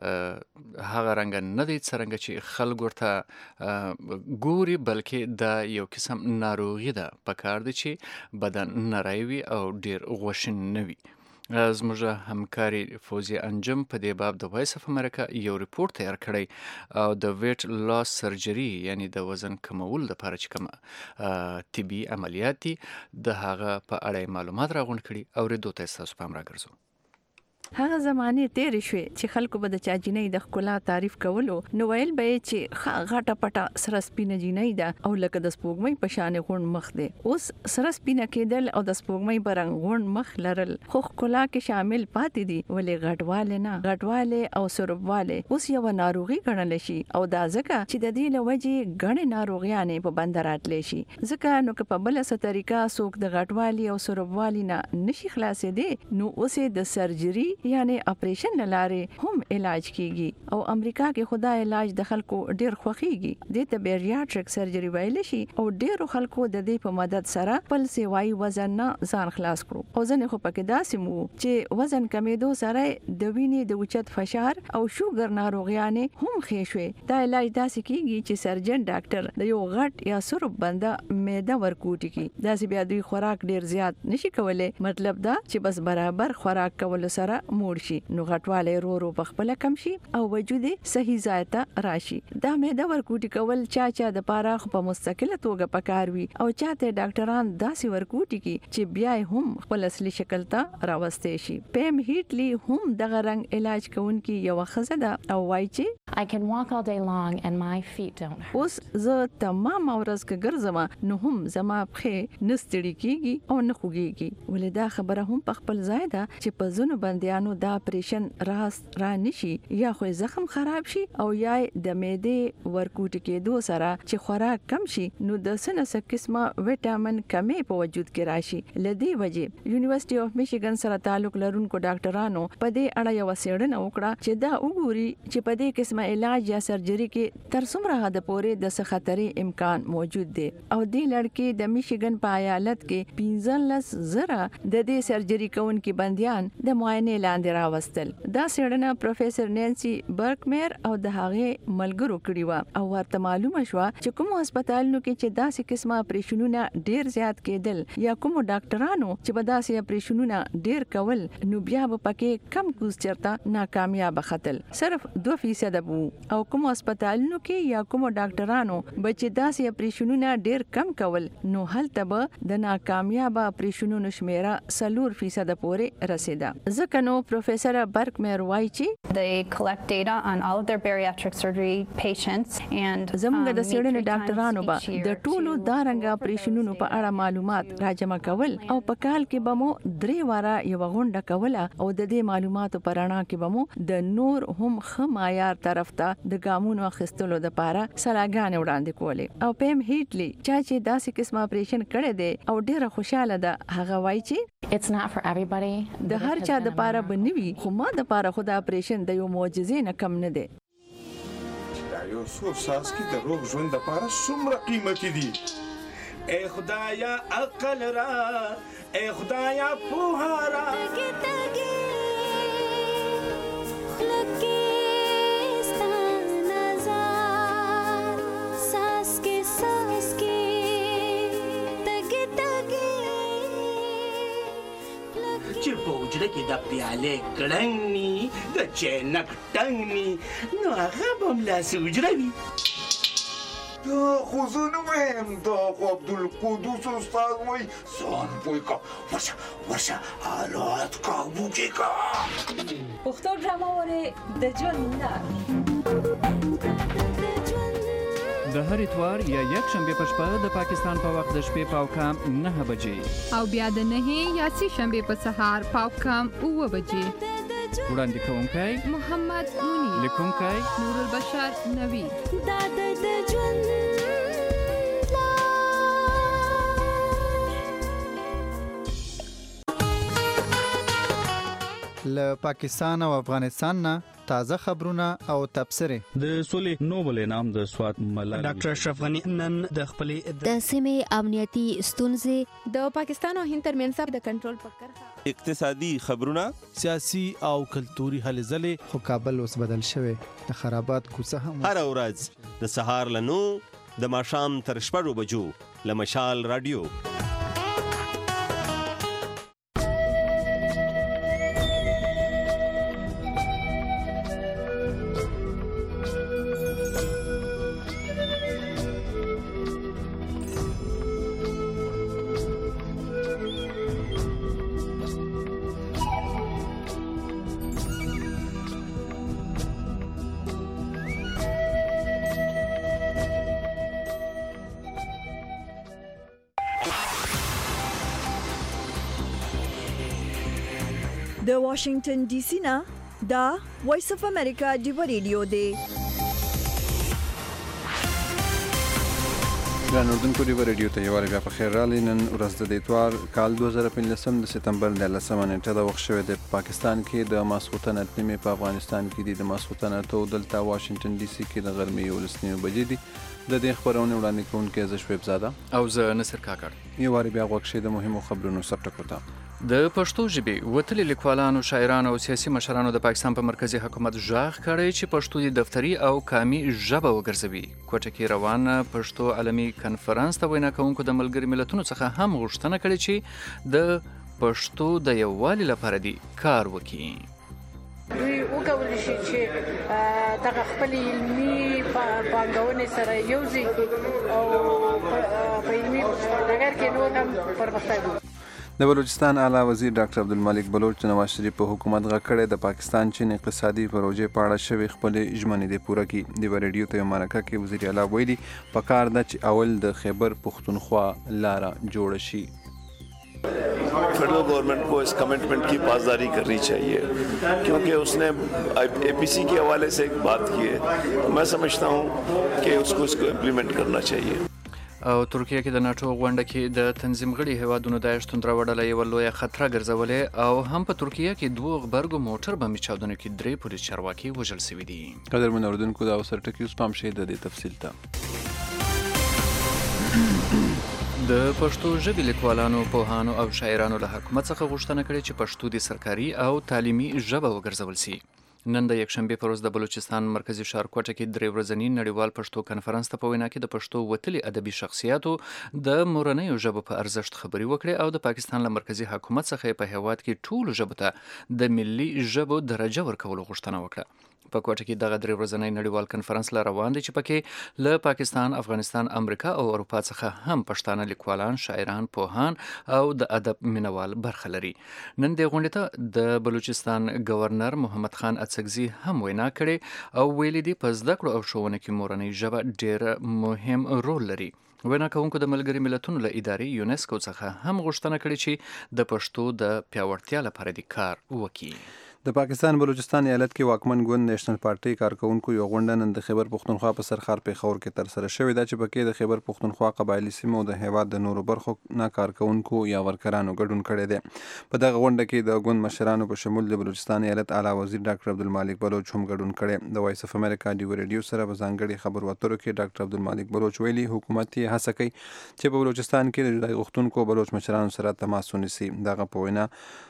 هغه رنګ نه دی څرنګه چې خلک ورته ګوري بلکې دا یو قسم ناروغي ده پکار دی چې بدن نری وي او ډیر غوښین نه وي. زموږ همکاري فوزي انجم په دې باب د وایس اف امریکا یو ریپورت تیار کړی او د ویټ لاس سرجري یعنی د وزن کمول لپاره چې کوم طبي عملیات دي د هغه په اړه معلومات راغونډ کړي او ریدو ته تاسو پام راګرځو. هغه زمانه تیر شوي چې خلکو به د چا جنۍ د ښکلا تعریف کولو نو ویل به چې غټه پټه سره سپینه جنۍ ده او لکه د سپوږمۍ په شان غون مخ دی. اوس سره سپینه کېدل او د سپوږمۍ په رنګ غون مخ لرل خو ښکلا کې شامل پاتې دي ولې غټواله نه غټواله او سربواله اوس یو ناروغي ګڼل شي او دا ځکه چې د دې لوجې غنې ناروغیانې په بند راتلې شي ځکه نو که په بل څه طریقه څوک د غټوالي او سربوالي نه نشي خلاصې دي نو اوس د سرجري یعنی اپریشن لاره هم علاج کیږي او امریکا کې خدا علاج د خلکو ډیر خوخيږي د ته بیریاټریک سرجري ویل شي او ډیر خلکو د دې په مدد سره خپل سیوای وزن نه ځان خلاص کړو او ځنه خو پکې داسې مو چې وزن کمیدو سره د وینې د اوچت فشار او شوګر ناروغیانې هم ښه شوي. دا علاج داسې کیږي چې سرجن ډاکټر د یو غټ یا سرب بنده معده ورکوټي کی داسې بیا دوی خوراک ډیر زیات نشي کولای مطلب دا چې بس برابر خوراک کول سره موړ شي نو غټواله رو رو بخپله کم شي او وجود صحیح ځای ته راشي. دا معده ورکوټي کول چا چا د پاره په مستقله توګه پکاروي او چاته ډاکټران داسې ورکوټي کی چې بیا هم خپل اصلي شکل ته راوستي شي. پم هیټلی هم دغه رنګ علاج کوونکی یو خزه ده او وایي چې I can walk all day long and my feet don't hurt. اوس زه تمام ورځ کې ګرځم نو هم زما پخې نستړي کیږي او نه خوږيږي ولې دا خبره هم په خپل ځای ده چې په زونو بنديانو دا اپریشن راس را نشي یا خو زخم خراب شي او یا د معده ورکوټ کېدو سره چې خوراک کم شي نو د سنسه قسمه وټامین کمې په وجود کې راشي. لدی وجه یونیورسيټي اف میشیګن سره تعلق لرونکو ډاکټرانو په دې اړه یو څېړنه وکړه چې دا وګوري چې په دې قسمه علاج یا سرجري کې تر څومره حد پورې د خطرې امکان موجود دی او دې لړکې د میشیګن په ایالت کې پنځلس زره د دې سرجري کوونکي بنديان د معاینه لاندې راوستل. دا څېړنه پروفیسور نانسی برکمیر او د هغه ملګرو کړی و او ورته معلومه شو چې کوم هسپتالونو کې چې داسې قسمه اپریشنونه ډیر زیات کېدل یا کوم ډاکټرانو چې په داسې اپریشنونه ډیر کول نو بیا به پکې کم کوز چرته ناکامیاب ختل صرف دو فیصد بو او کوم هسپتالونو کې یا کوم ډاکټرانو بچ داسې اپریشنونه ډیر کم کول نو هلته به د ناکامیاب اپریشنونو شمیره سلور فیصد پورې رسیدا. ځکه نو پروفیسور برکمیر وایي چې they collect data on all of their bariatric surgery patients and زموږ د سیړنې ډاکټرانو به د ټولو دارنګ اپریشنونو په اړه معلومات راجمع کول او په کال کې به مو درې واره یو غونډه کوله او د دې معلوماتو پر اړه کې به مو د نور هم خمایار طرف ته د ګامونو اخیستلو لپاره سلاګانې وړاندې کولې او پم هیټلی چې داسې قسم اپریشن کړي دي او ډیره خوشاله ده هغه وایي چې it's not for everybody د هر چا د پاره بنوي خو ما د پاره خدا اپریشن د یو معجزې نه کم نه دی. دا یو څو ساس کې د روغ ژوند د پاره څومره قیمتي دي. اے خدایا عقل را اے خدایا پوهارا چې په وجره کې د پیالې کړنګ ني د چینک ټنګ ني نو هغه به ملاسې وجره وي. دا خو زه نه وایم دا خو عبدالقدوس استاد وایي ځان پوه کړه ورشه ورشه حالات قابو کې کړه. پښتو ډرامه ورې د ژوند د هر اتوار یا یک شنبه په شپه د پاکستان په وخت د شپې پاو کام نه بجې او بیا د نه یا سی شنبه په سهار پاو کام اوه بجې. وړاندې کوونکی محمد منیر، لیکونکی نور البشر نوی. دا د ژوند له پاکستان او افغانستان نه تازه خبرونه او تبصره. د سولې نوبل انعام د سواد ملالۍ ډاکټر اشرف غنی نن د خپلې د سیمې امنیتي ستونزې، د پاکستان او هند ترمنځ د کنټرول په کرښه، اقتصادي خبرونه، سیاسي او کلتوري هلې ځلې. خو کابل اوس بدل شوی، د خرابات کوڅه هم هر ورځ د سهار له نو د ماښام تر شپږو بجو له مشال رادیو. د واشنگټن ډي سي نه دا وایس اف امریکا ډیو ریډیو دی. ګران اردوونکو ډیو ریډیو ته یووالې بیا په خیر راغلی. نن ورځ د اتوار کال دوه زره پنځلسم د سپتمبر دیارلسمه نیټه د وخت شوی دی. په پاکستان کې د ماسخوتن اته نیمې، په افغانستان کې دي د ماسخوتن اته، دلته واشنگټن ډي سي کې د غرمې یولس نیمې بجې دي. د دې خبرونې وړاندې کوونکی زه شعیب زاده او زه نصر کاکړ. یووالې بیا غوږ شئ د مهمو خبرونو سرټکو ته. د پښتو ژبې وتلي لیکوالانو، شاعرانو او سیاسي مشرانو د پاکستان په مرکزی حکومت ژغ کړی چې پښتو د دفتري او کامي ژبه وګرځوي. کوټه کې روان پښتو عالمي کنفرانس ته وینا کوونکو د ملګري ملتونو څخه هم غوښتنه کړې چې د پښتو د یووالي لپاره دی کار وکړي. دوی وکولی شي چې دغه خپل علمي پانګونې سره یوځای او په علمي ډګر کې نور هم پرمختګ وکړي. د بلوچستان اعلی وزیر ډاکټر عبدالملک بلوچ د نواز شریف په حکومت غږ کړی د پاکستان چین اقتصادي پروژې په اړه شوې خپلې ژمنې دې پوره کړي. د ریډیو ته یو مرکه کې وزیر اعلی ویلي پکار ده چې اول د خیبر پختونخوا لاره جوړه شي. Federal government को इस कमिटमेंट की पासदारी करनी चाहिए क्योंकि उसने एपीसी के हवाले से एक बात की है. मैं समझता हूँ कि उसको इसको इम्प्लीमेंट करना चाहिए. او ترکیه کې د ناتو غونډه کې د تنظیم غړي هیوادونو د اشتون راوړل یو لوی خطر ګرځولې او هم په ترکیه کې دوه غبرګو موټر بمې چاودنه کې درې پولیس چارواکي وژل شوي دي. قدرمن اوردونکو دا اوسر ټکی اوس پام شي د دې تفصیل ته. د پښتو ژبې لیکوالانو، پوهانو او شاعرانو له حکومت څخه غوښتنه کړې چې پښتو د سرکاري او تعلیمي ژبه وګرځول شي. نن د یکشنبه پر ورځ د بلوچستان مرکزی ښار کوټه کې درې ورځنی نړیوال پښتو کنفرانس ته په وینا کې د پښتو وتلي ادبي شخصیاتو د مورنیو ژبو په ارزښت خبري وکړې او د پاکستان له مرکزی حکومت څخه په هیواد کې ټولو ژبو ته د ملي ژبو درجه ورکولو غوښتنه وکړه. په کوټه کې دغه درې ورځنی نړیوال کنفرانس لا روان دی چې پکې له پاکستان، افغانستان، امریکا او اروپا څخه هم پښتانه لیکوالان، شاعران، پوهان او د ادب مینوال برخه لري. نن د غونډې ته د بلوچستان گورنر محمد خان اڅکزي هم وینا کړې او ویلي دی په زده کړو او ښوونه کې مورنۍ ژبه ډېر مهم رول لري. وینا کوونکو د ملګري ملتونو له ادارې یونسکو څخه هم غوښتنه کړې چې د پښتو د پیاوړتیا لپاره د کار وکړي. د پاکستان بلوچستان ایالت کې واکمن ګوند نېشنل پارټي کارکونکو یو غونډه نن د خیبر پختونخوا په سرخار پیښور کې ترسره شوې ده چې پکې د خیبر پختونخوا قبایلی سیمو د هیواد د نورو برخو نه کارکونکو یا ورکرانو ګډون کړی دی. په دغه غونډه کې د ګوند مشرانو په شمول د بلوچستان ایالت اعلی وزیر ډاکټر عبدالمالک بلوچ هم ګډون کړی. د وایس اف امریکا ډیو ریډیو سره په ځانګړي خبرو اترو کې ډاکټر عبدالمالک بلوچ ویلي حکومت یې هڅه کوي چې په بلوچستان کې د جدای غوښتونکو بلوچ مشرانو سره تماس ونیسي. دغه په وینا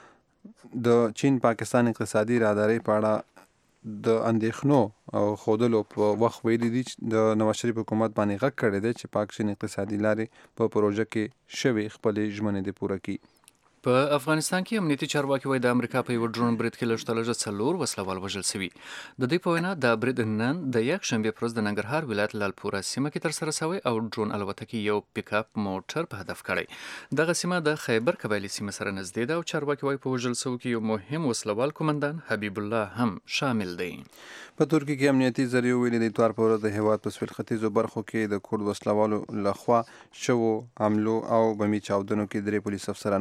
د چین پاکستان اقتصادي راداري په اړه د اندېښنو او خودلو په وخت ویلي دي چې د نواز شریف حکومت باندې غږ کړی دی چې پاک چین اقتصادي لارې په پروژه کې شوې خپلې ژمنې دې پوره کړي. په افغانستان کې امنیتي چارواکي وایي د امریکا په یو ډرون برید کې لږ تر لږه څلور وسلوال وژل شوي. د دوی په وینا دا برید نن د یکشنبې پر ورځ د ننګرهار ولایت لالپوره سیمه کې ترسره شوی او ډرون الوتکې یو پیک اپ موټر په هدف کړی. دغه سیمه د خیبر قبایلی سیمه سره نږدې ده او چارواکي وایي په وژل شوو کې یو مهم وسلوال قومندان حبیب الله هم شامل دی. په ترکیه کې امنیتي ذریعو ویلي د اتوار په ورځ د هیواد په سویل ختیځو برخو کې د کورد وسلوالو لخوا شوو حملو او بمي چاودنو کې درې پولیس افسران وژل شوي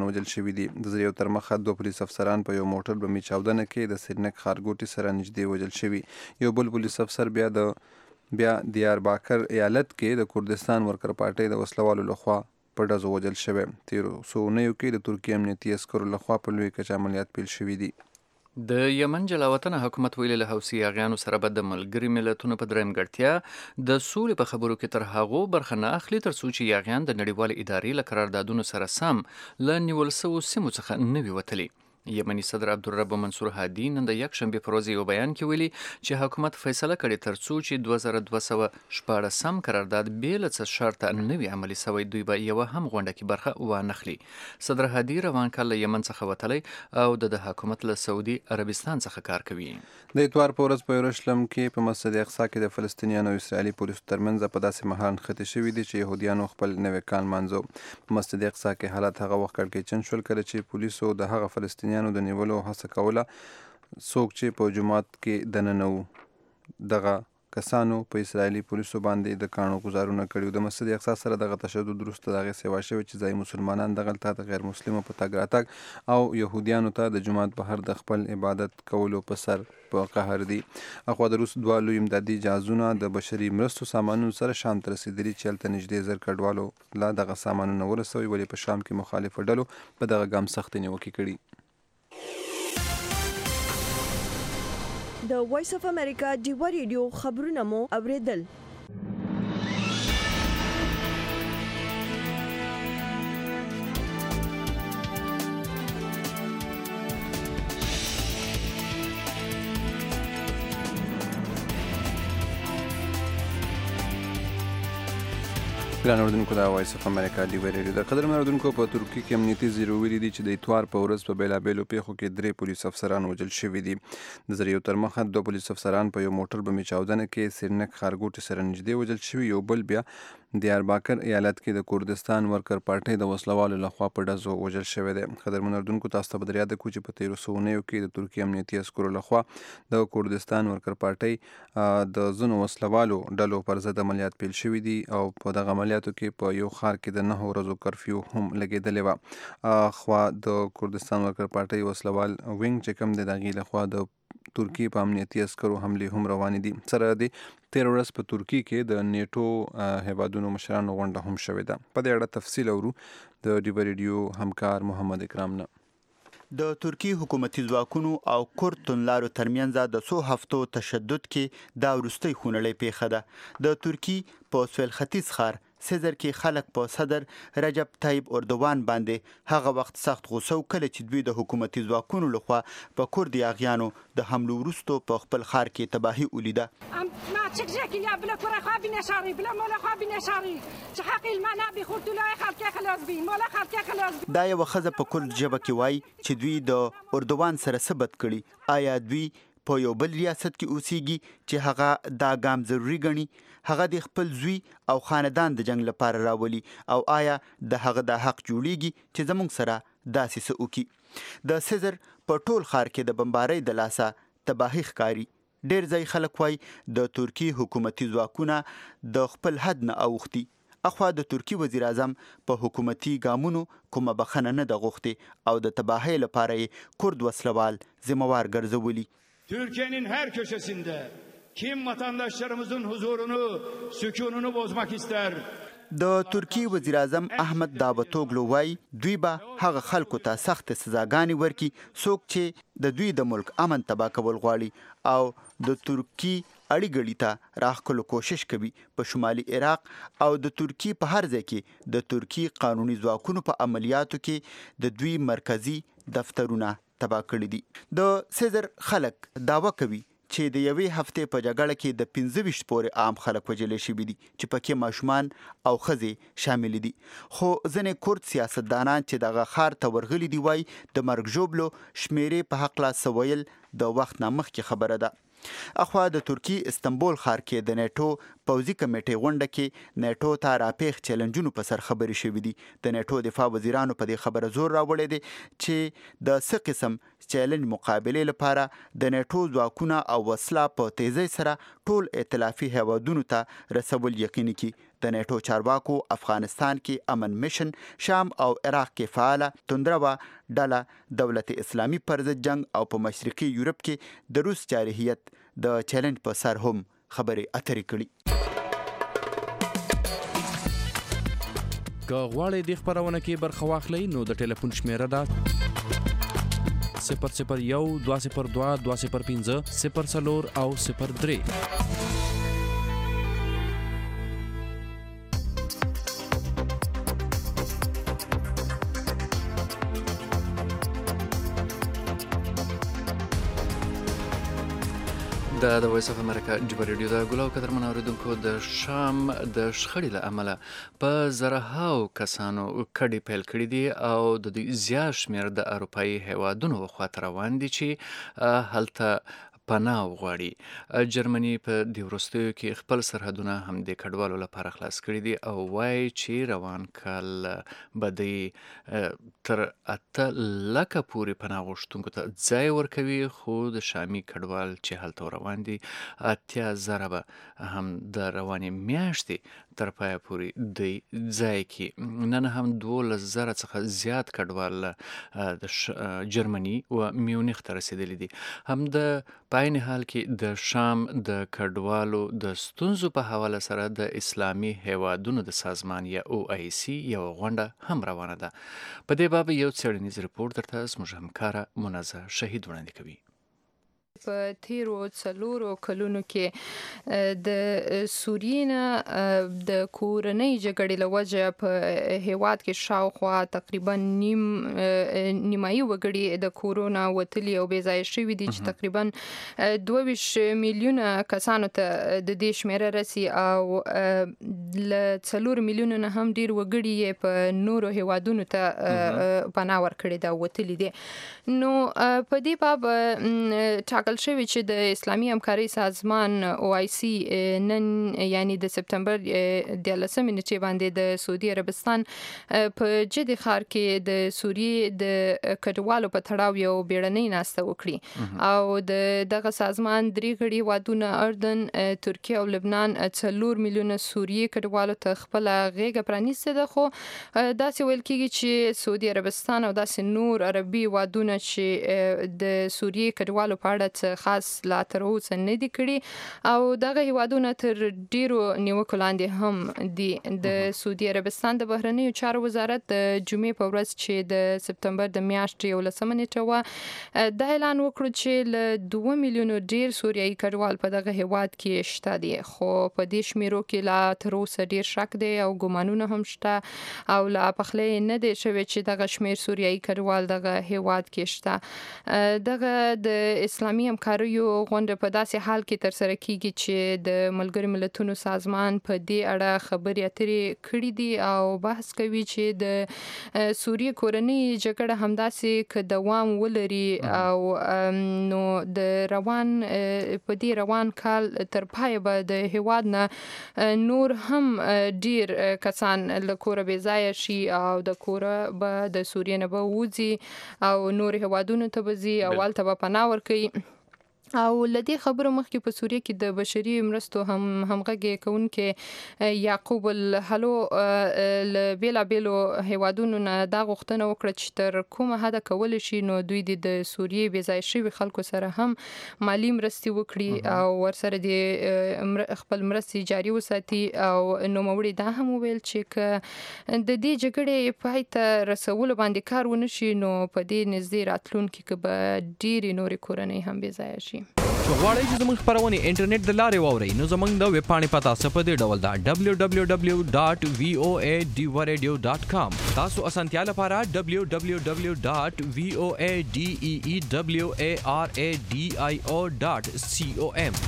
شوي دي. د زریو تر مخه دوه پولیس افسران په یو موټر بمي چاودنه کې د سرینک ښارګوټي سره نږدې وژل شوي. یو بل پولیس افسر بیا د بیا دیارباکر ایالت کې د کردستان ورکر پارټۍ د وسلوالو لخوا په ډزو وژل شوی. تیرو څو اونیو کې د ترکیې امنیتي عسکرو لخوا په لوی کچه عملیات پیل شوي دي. د یمن جلاوطن حکومت ویلي له حوثي اغیانو سره به د ملګري ملتونو په درېمګړتیا د سولې په خبرو کې تر هغو برخه نه اخلي تر څو چې یاغیان د نړیوالې ادارې له قراردادونو سره سم له نیول شوو سیمو څخه نه وي وتلي. یمني صدر عبدالرب منصور هادي نن د یکشنبې په ورځ یو بیان کې ویلي چې حکومت فیصله کړې تر څو چې دوه زره دوه سوه شپاړسم قرارداد بې له څه شرطه نه وي عملي سوی دوی به یوه هم غونډه کې برخه وانخلي. صدر هادي روان کال له یمن څخه وتلی او د حکومت له سعودي عربستان څخه کار کوي. د اتوار په ورځ په یروشلم کې په مسجد اقصی کې د فلسطینیانو او اسرائیلي پولیسو ترمنځ په داسې مهال نښتې شوي دي چې یهودیانو خپل نوی کال لمانځه. په مسجد اقصی کې حالت هغه وخت کړکېچن شول کله چې پولیسو د هغه فلسطینیانو د نیولو هڅه کوله څوک چې په جومات کې دننه وو. دغه کسانو په اسرائیلي پولیسو باندې د کاڼو ګزارونه کړي. د مسجد اقصی سره دغه تشدد وروسته د هغې سیوا شوی چې ځایي مسلمانان دغلته د غیر مسلمو په تګ راتګ او یهودیانو ته د جومات بهر د خپل عبادت کولو په سر په قهر دي. اخوا د روس دوه لوی امدادي جهازونه د بشري مرستو سامانونو سره شام ته رسېدلي چې هلته نږدې زر کډوالو لا دغه سامانونه ورسوي ولې په شام کې مخالفو ډلو په دغه ګام سختې نیوکې کړي. د وایس اف امریکا ډیوا ریډیو خبرونه مو اوریدل. ګران اردوونکو د وایس اف امریکا ډیوا ریډیو د قدرمن اردوونکو په ترکیه کې امنیتي زیرو ویلي دي چې د اتوار په ورځ په بیلابیلو پیښو کې درې پولیس افسران وژل شوي دي. د زریو تر مخه دوه پولیس افسران په یو موټر بمي چاودنه کې سرینک ښارګوټي سره نږدې وژل شوي. یو بل بیا دیارباکر ایالت کې د کردستان ورکر پارټۍ د وسلوالو لخوا په ډزو وژل شوی دی. قدرمن اردوونکو تاسو ته به در یاده کړو چې په تیرو څو اونیو کې د ترکیې امنیتي عسکرو لخوا د کردستان ورکر پارټۍ د ځینو وسلوالو ډلو پر ضد عملیات پیل شوي دي او په دغه عملیاتو کې په یو ښار کې د نهو ورځو کرفیو هم لګېدلې وه. خوا د کردستان ورکر پارټۍ وسلوال وینګ چې کوم دی د هغې لخوا د ترکیې په امنیتي عسکرو حملې هم روانې دي. سره د تیر ورځ په ترکیې کې د نیټو هیوادونو مشرانو غونډه هم شوې ده. په دې اړه تفصیل اورو د ډیوا ریډیو همکار محمد اکرام نه. د ترکیې حکومتي ځواکونو او کورد توندلارو ترمنځ د څو هفتو تشدد کې دا وروستۍ خونړۍ پیښه ده. د ترکیې په سویل ختیځ ښار سیزر کې خلک په صدر رجب طیب اردوان باندې هغه وخت سخت غوسه کله چې دوی د حکومتي ځواکونو لخوا په کورد یاغیانو د حملو وروسته په خپل ښار کې تباهي ولیده. دا یوه ښځه په کورد ژبه کې وایي چې دوی د اردوان سره څه بد کړي. آیا دوی په یو بل ریاست کې اوسیږي چې هغه دا ګام ضروري ګڼي؟ هغه د خپل زوی او خاندان د جنگ لپاره راولي او آیا د هغه د حق جوړیږي چې زموږ سره داسې څه وکړي؟ د سیزر په ټول ښار کې د بمبارۍ د لاسه تباهي ښکاري. ډېر ځای خلک وایي د ترکیې حکومتي ځواکونه د خپل حد نه اوښتي. اخوا د ترکیې وزیر اعظم په حکومتي ګامونو کومه بخښنه نه ده غوښتې او د تباهۍ لپاره یې کورد وسلوال ذمهوار ګرځولي. Türkiye'nin her köşesinde kim vatandaşlarımızın huzurunu, sükununu bozmak ister? د ترکیې وزیر اعظم احمد داوتوګلو وایي دوی به هغه خلکو ته سخت سزاګانې ورکړي څوک چې د دوی د ملک امن تباه کول غواړي او د ترکیې اړې ګړې ته راښکلو کوشش کوي. په شمالي عراق او د ترکیې په هر ځای کې د ترکیې قانوني ځواکونو په عملیاتو کې د دوی مرکزي دفترونه تباه کړي دي. د سیزر خلک دعوه کوي چې د یوې هفتې په جګړه کې د پنځه ویشت پورې عام خلک وژلې شوي دي چې پکې ماشومان او ښځې شامل دي. خو ځینې کورد سیاستدانان چې دغه ښار ته ورغلي دي وایي د مرګ ژوبلو شمیرې په هکله څه ویل د وخت نه مخکې خبره ده. اخوا د ترکیې استنبول ښار کې د نیټو پوځي کمیټې غونډه کې نیټو ته راپېښ چیلنجونو په سر خبرې شوي دي. د نیټو دفاع وزیرانو په دې خبره زور راوړی دی چې د څه قسم چیلنج مقابله لپاره د نیټو ځواکونه او وسله په تیزی سره ټول ائتلافي هیوادونو ته رسول یقیني کړي. د نیټو چارواکو افغانستان کې امن میشن، شام او عراق کې فعاله توندروا ډله دولت اسلامي پر ضد جنگ او په مشرقي یورپ کې د روس جارحیت د چیلنج په سر هم خبرې اترې کړي. که غواړئ د خبرونه کې برخه واخلئ نو د ټلیفون شمیره ده صفر صفر یو دوه صفر دوه دوه صفر پنځه صفر څلور او صفر درې. دا د وایس اف امریکا جبر ریډیو د ګلاو قدر منوریدونکو د شام د شخړې له امله په زرهاو کسانو کډې پیل کړې دي او د دوی زیات شمېر د اروپایي هیوادونو خواته روان دي چې هلته پناه وغواړي. جرمني په دې وروستیو کې خپل سرحدونه هم د کډوالو لپاره خلاص کړي دي او وایي چې روان کال به دوی تر اته لکه پورې پناه غوښتونکو ته ځای ورکوي، خو د شامي کډوال چې هلته روان دي اتیا زره به هم د روانې میاشتې تر پایه پورې دوی ځای کې. نن هم دولس زره څخه زیات کډوال د جرمني و میونخ ته رسیدلي دي. هم د په عین حال کې د شام د کډوالو د ستونزو په حواله سره د اسلامي هیوادونو د سازمان یا او آی سی یو غونډه هم روانه ده. په دې باب یو څېړنیز رپورټ درته زموږ همکاره منازه شهید وړاندې کوي. په تیرو څلورو کلونو کې د سوریې نه د کورنۍ جګړې له وجه په هیواد کې شاوخوا تقریبا نیم نیمایي وګړي د کورونا وتلي او بې ځایه شوي دي چې تقریبا دوه ویشت میلیونه کسانو ته د دې شمیره رسي او له څلور میلیونو نه هم ډیر وګړي یې په نورو هیوادونو ته پناه ورکړي ده وتلي دي. نو په دې باب ټاکل شوی چې د اسلامي همکارۍ سازمان او آی سی نن یعنی د سپتمبر دیارلسمې نیټې باندې د سعودي عربستان په جدي ښار کې د سوریې د کډوالو په تړاو یو بیړنۍ ناسته وکړي او د دغه سازمان درې غړي هیوادونه اردن، ترکیه او لبنان څلور میلیونه سوریې کډوالو ته خپل غېږه پرانیستې ده. خو داسې ویل کېږي چې سعودي عربستان او داسې نور عربي هیوادونه چې د سوریې کډوالو په اړه خاص لا تر اوسه نه دي کړي او دغه هیوادونه تر ډیرو نیوکو لاندې هم دي. د سعودي عربستان د بهرنیو چارو وزارت د جمعې په ورځ چې د سپتمبر د میاشتې یولسمه نیټه وه دا اعلان وکړ چې له دوه میلیونو ډیر سوریایي کډوال په دغه هیواد کې شته دي. خو په دې شمیرو کې لا تر اوسه ډیر شک دی او ګمانونه هم شته او لا پخلی نه دی شوی چې دغه شمیر سوریایي کډوال دغه هیواد کې شته. دغه د اسلامي همکاریو غونډه په داسې حال کې تر سره کیږي چې د ملګرو ملتونو سازمان په دې اړه خبرې اترې کړې دي او بحث کوي چې د سوریې کورنۍ جګړه همداسې که دوام ولري او نو د روان په دې روان کال تر پایه به د هیواد نه نور هم ډیر کسان له کوره بې ځایه شي او د کوره به د سوریې نه به ووځي او نور هیوادونو ته به ځي او هلته به پناه ورکوي. او لدې خبرو مخکې په سوریه کې د بشري مرستو هم همغږي کوونکې یعقوب الحلو له بیلابیلو هیوادونو نه دا غوښتنه وکړه چې تر کومه حده کولی شي نو دوی د سوریې بې ځایه شوي خلکو سره هم مالي مرستې وکړي او ورسره د خپل مرستې جاري وساتي. او نوموړي دا هم وویل چې که د دې جګړې پای ته رسولو باندې کار ونه شي نو په دې نږدې راتلونکي کې به ډېرې نورې کورنۍ هم بې ځایه شي. که غواړئ چې زموږ خپرونې انټرنیټ د لارې واورئ نو زموږ د ویب پاڼې پته څه په دې ډول ده ډبلیو ډبلیو ډبلیو ډاټ وی او ای ډیوا ریډیو ډاټ کام. تاسو اسانتیا لپاره ډبلیو ډبلیو ډبلیو ډاټ وی او ای ډي ای ای ډبلیو ای آر ای ډي آی او ډاټ سی او ام.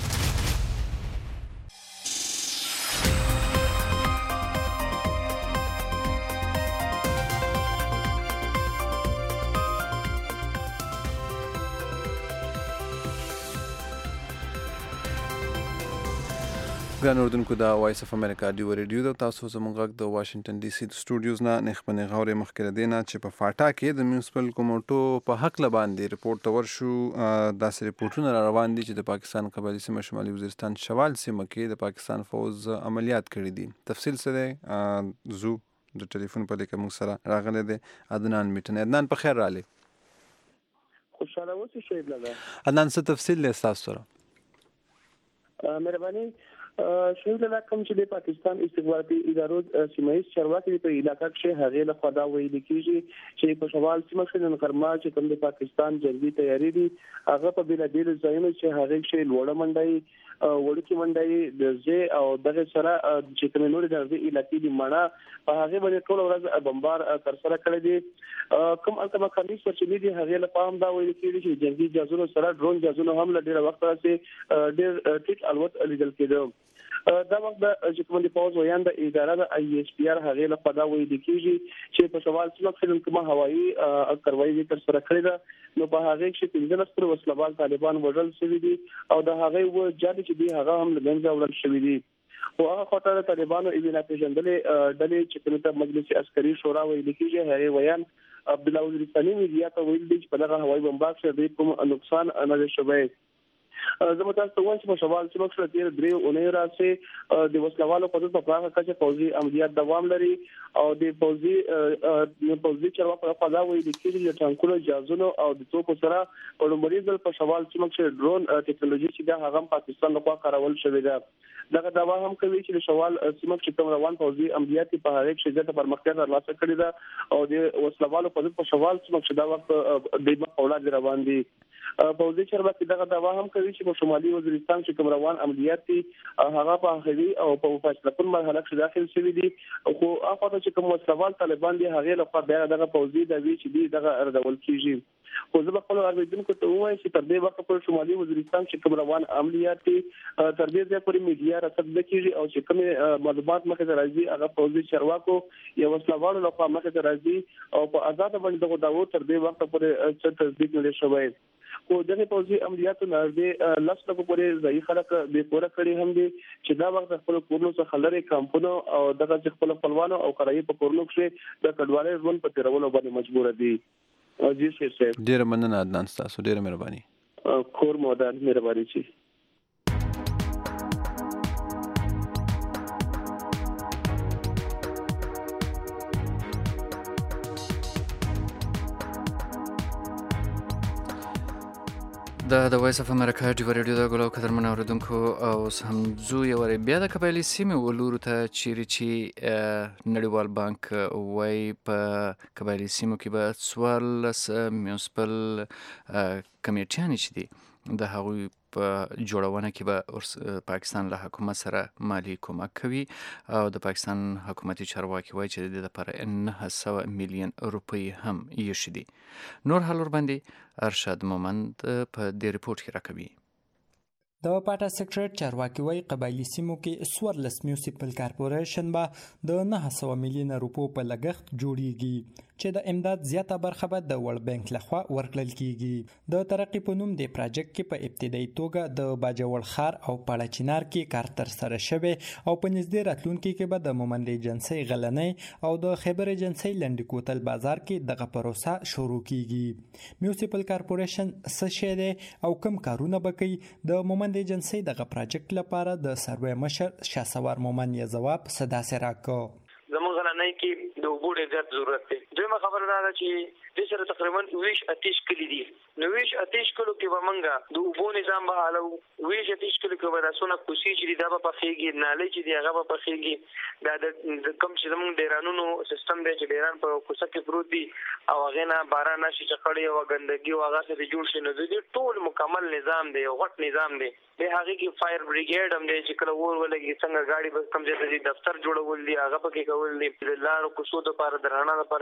ګران اردوونکو دا وایس اف امریکا ډیو ریډیو دا تاسو زموږ غږ د واشنگټن ډي سي سټوډیوز نه نخبنه غوړې مخکې دینا چې په فاټا کې د میونسپل کومټو په حق لباندې ریپورت تور شو داسې ریپورتونه را روان دي چې د پاکستان قبایلی سیمه شمالي وزیرستان شوال سیمه کې د پاکستان فوز عملیات کړي دي. تفصیل سره زو د ټلیفون په لیکه موږ سره راغلی دی عدنان میټن. عدنان په خیر رالی؟ خوشاله اوسئ شهید لاله. عدنان څه تفصیل دی تاسو سره؟ مهرباني شهید لاله کوم چې د پاکستان استخباراتي ادارو سیمایي چارواکي په علاقې کې هغه له خوا دا ویل کیږي چې په شمال سیمه کې د نقرما چې کوم د پاکستان جنگي تیاری دي هغه په بل ډیر ځایونو چې هغه کې لوړه منډي وړکی منډي د زه او دغه سره چې کوم نور د علاقې دی مانا په هغه باندې ټول ورځ بمبار تر سره کړی دي. کوم التما خمیس چې دی هغه له پام دا ویل کیږي چې جنگي جاسوسو سره ډرون جاسوسو هم له ډیر وخت راځي ډیر ټیټ الوت لیدل کېدو. دا وخت چې کوم د پاوز ویاند اداره د ای ایس پی ار هغه له خوا وی د کیږي چې په شمال سیمه کې کومه هوایي کاروایی تر سره کړې ده نو په هغه کې پنځه ستر وسلوال طالبان وژل شوي دي او د هغه و جادي چې دی هغه هم لږه وړل شوي دي. او هغه خاطر طالبانو ایبنا پیژندلې ډلې چې کومه مجلس عسکري شورا وی د کیږي هغه ویان عبد الله وزیرستاني میډیا ته ویل دي چې په دغه هوایي بمبار سره کوم نقصان نه شوی. زموږ تاسو وایي چې په شمال سیمه کې تیر درې اونۍ راځي د وسلوالو په توګه په هغه کچه پوځي عملیات دوام لري او د پوځي پوځي چارواکو په خوا ویل کېږي چې ټانکونو جازونو او د توپو سره په لومړي ځل په شمال سیمه کې ډرون ټیکنالوژي چې دا هغه پاکستان لخوا کارول شوې ده. دغه داوا هم کوي چې د شمال سیمه کې کوم روان پوځي عملیات په هغه کې ځکه پرمختګ ترلاسه کړی ده او د وسلوالو په توګه په شمال سیمه کې دا وخت د مقاولات روان دي. پوځي چارواکي دغه داوا هم کوي چې په شمالي وزیرستان کې کوم روان عملیات دي هغه په اخري او په فاصله کن مرحله کې داخل شوي دي خو هغه چې کوم وسلوال طالبان دي هغه لخوا بیا دغه پوځي د وی چې دي دغه اردول کیږي. خو زه په خپل اوریدونکو ته وایم چې تر دې وخت په شمالي وزیرستان کې کوم روان عملیات دي تر دې ځای پورې میډیا رسد کیږي او چې کوم معلومات مخه ته راځي هغه پوځي چارواکو یا وسلوالو لخوا مخه ته راځي او په آزاد باندې دغه داو تر دې وخت پورې څه تصدیق نه شوی. او دغه پوځي عملیاتو نه د لاس لکه پورې ځای خلک به پوره کړی هم دي چې دا وخت خپل کورونو څخه لري کمپونو او دغه خپل خپلوانو او قرایي په کورونو کې د کډوالۍ ژوند په تیرولو باندې مجبور دي. جی سر ډیر مننه عدنان تاسو ډیر مهرباني. کور مودان مهرباني چی. دا د وایس اف امریکا ډیو ریډیو د غلو قدرمن اوریدونکو او هم زو یو ری بیا د قبایلی سیمه ولورو ته چیرې چې نړیوال بانک وای په قبایلی سیمو کې به څوارلس میونسپل کمیټیانې چې دي د هغوی په جوړونه کې به پاکستان له حکومت سره مالی کومک کوي او د پاکستان حکومتي چارواکي وایي چې د دې لپاره نه سوه میلیون روپۍ هم ایښي دي. نور حال ور باندې ارشاد مومند په دې ریپورت کې راکوي. د پاټا سیکریټ چارواکي وایي قبایلی سیمو کې څوارلس میونسپل کارپوریشن به د نه سوه میلیون روپو په لګښت جوړیږي چې د امداد زیاته برخه به د ورلد بانک لخوا ورکړل کیږي. د ترقی په نوم د پروژې کې په ابتدایي توګه د باجوړ خار او پاړه چنار کې کار تر سره شوی او په نږدې راتلونکي کې به د مومند ایجنسی غلنۍ او د خیبر ایجنسی لنډ کوتل بازار کې دغه پروسه شروع کیږي. میونسپل کارپوریشن څه شی دی او کوم کارونه به کوي؟ د مومند ایجنسی دغه پروژې لپاره د سروې مشر شاسوار مومن یې جواب صدا سره راکو. زموږ غلنۍ کې د اوبو ډېر زیات ضرورت دی. دویمه خبره دا ده چې دې سره تقریبا ویش اتیش کلی دي. نو ویش اتیش کلو کې به موږ د اوبو نظام به حالو. ویش اتیش کلو کې به راسونه کوسي چې دي دا به پخېږي، نالۍ چې دي هغه به پخېږي. دا د کوم چې زموږ ډیرانونو سیستم دی چې ډیران په کوڅه کې پروت دي او هغې نه باران راشي چقړې او ګندګي او هغه څه جوړ شي نو د دې ټول مکمل نظام دی، غټ نظام دی. د هغې کې فایر بریګیډ هم دی چې کله اور ولګي څنګه ګاډي به کوم ځای ته دفتر جوړول دي هغه پکې کول دي. د لارو کوڅو دپاره د رڼا دپاره شمشانې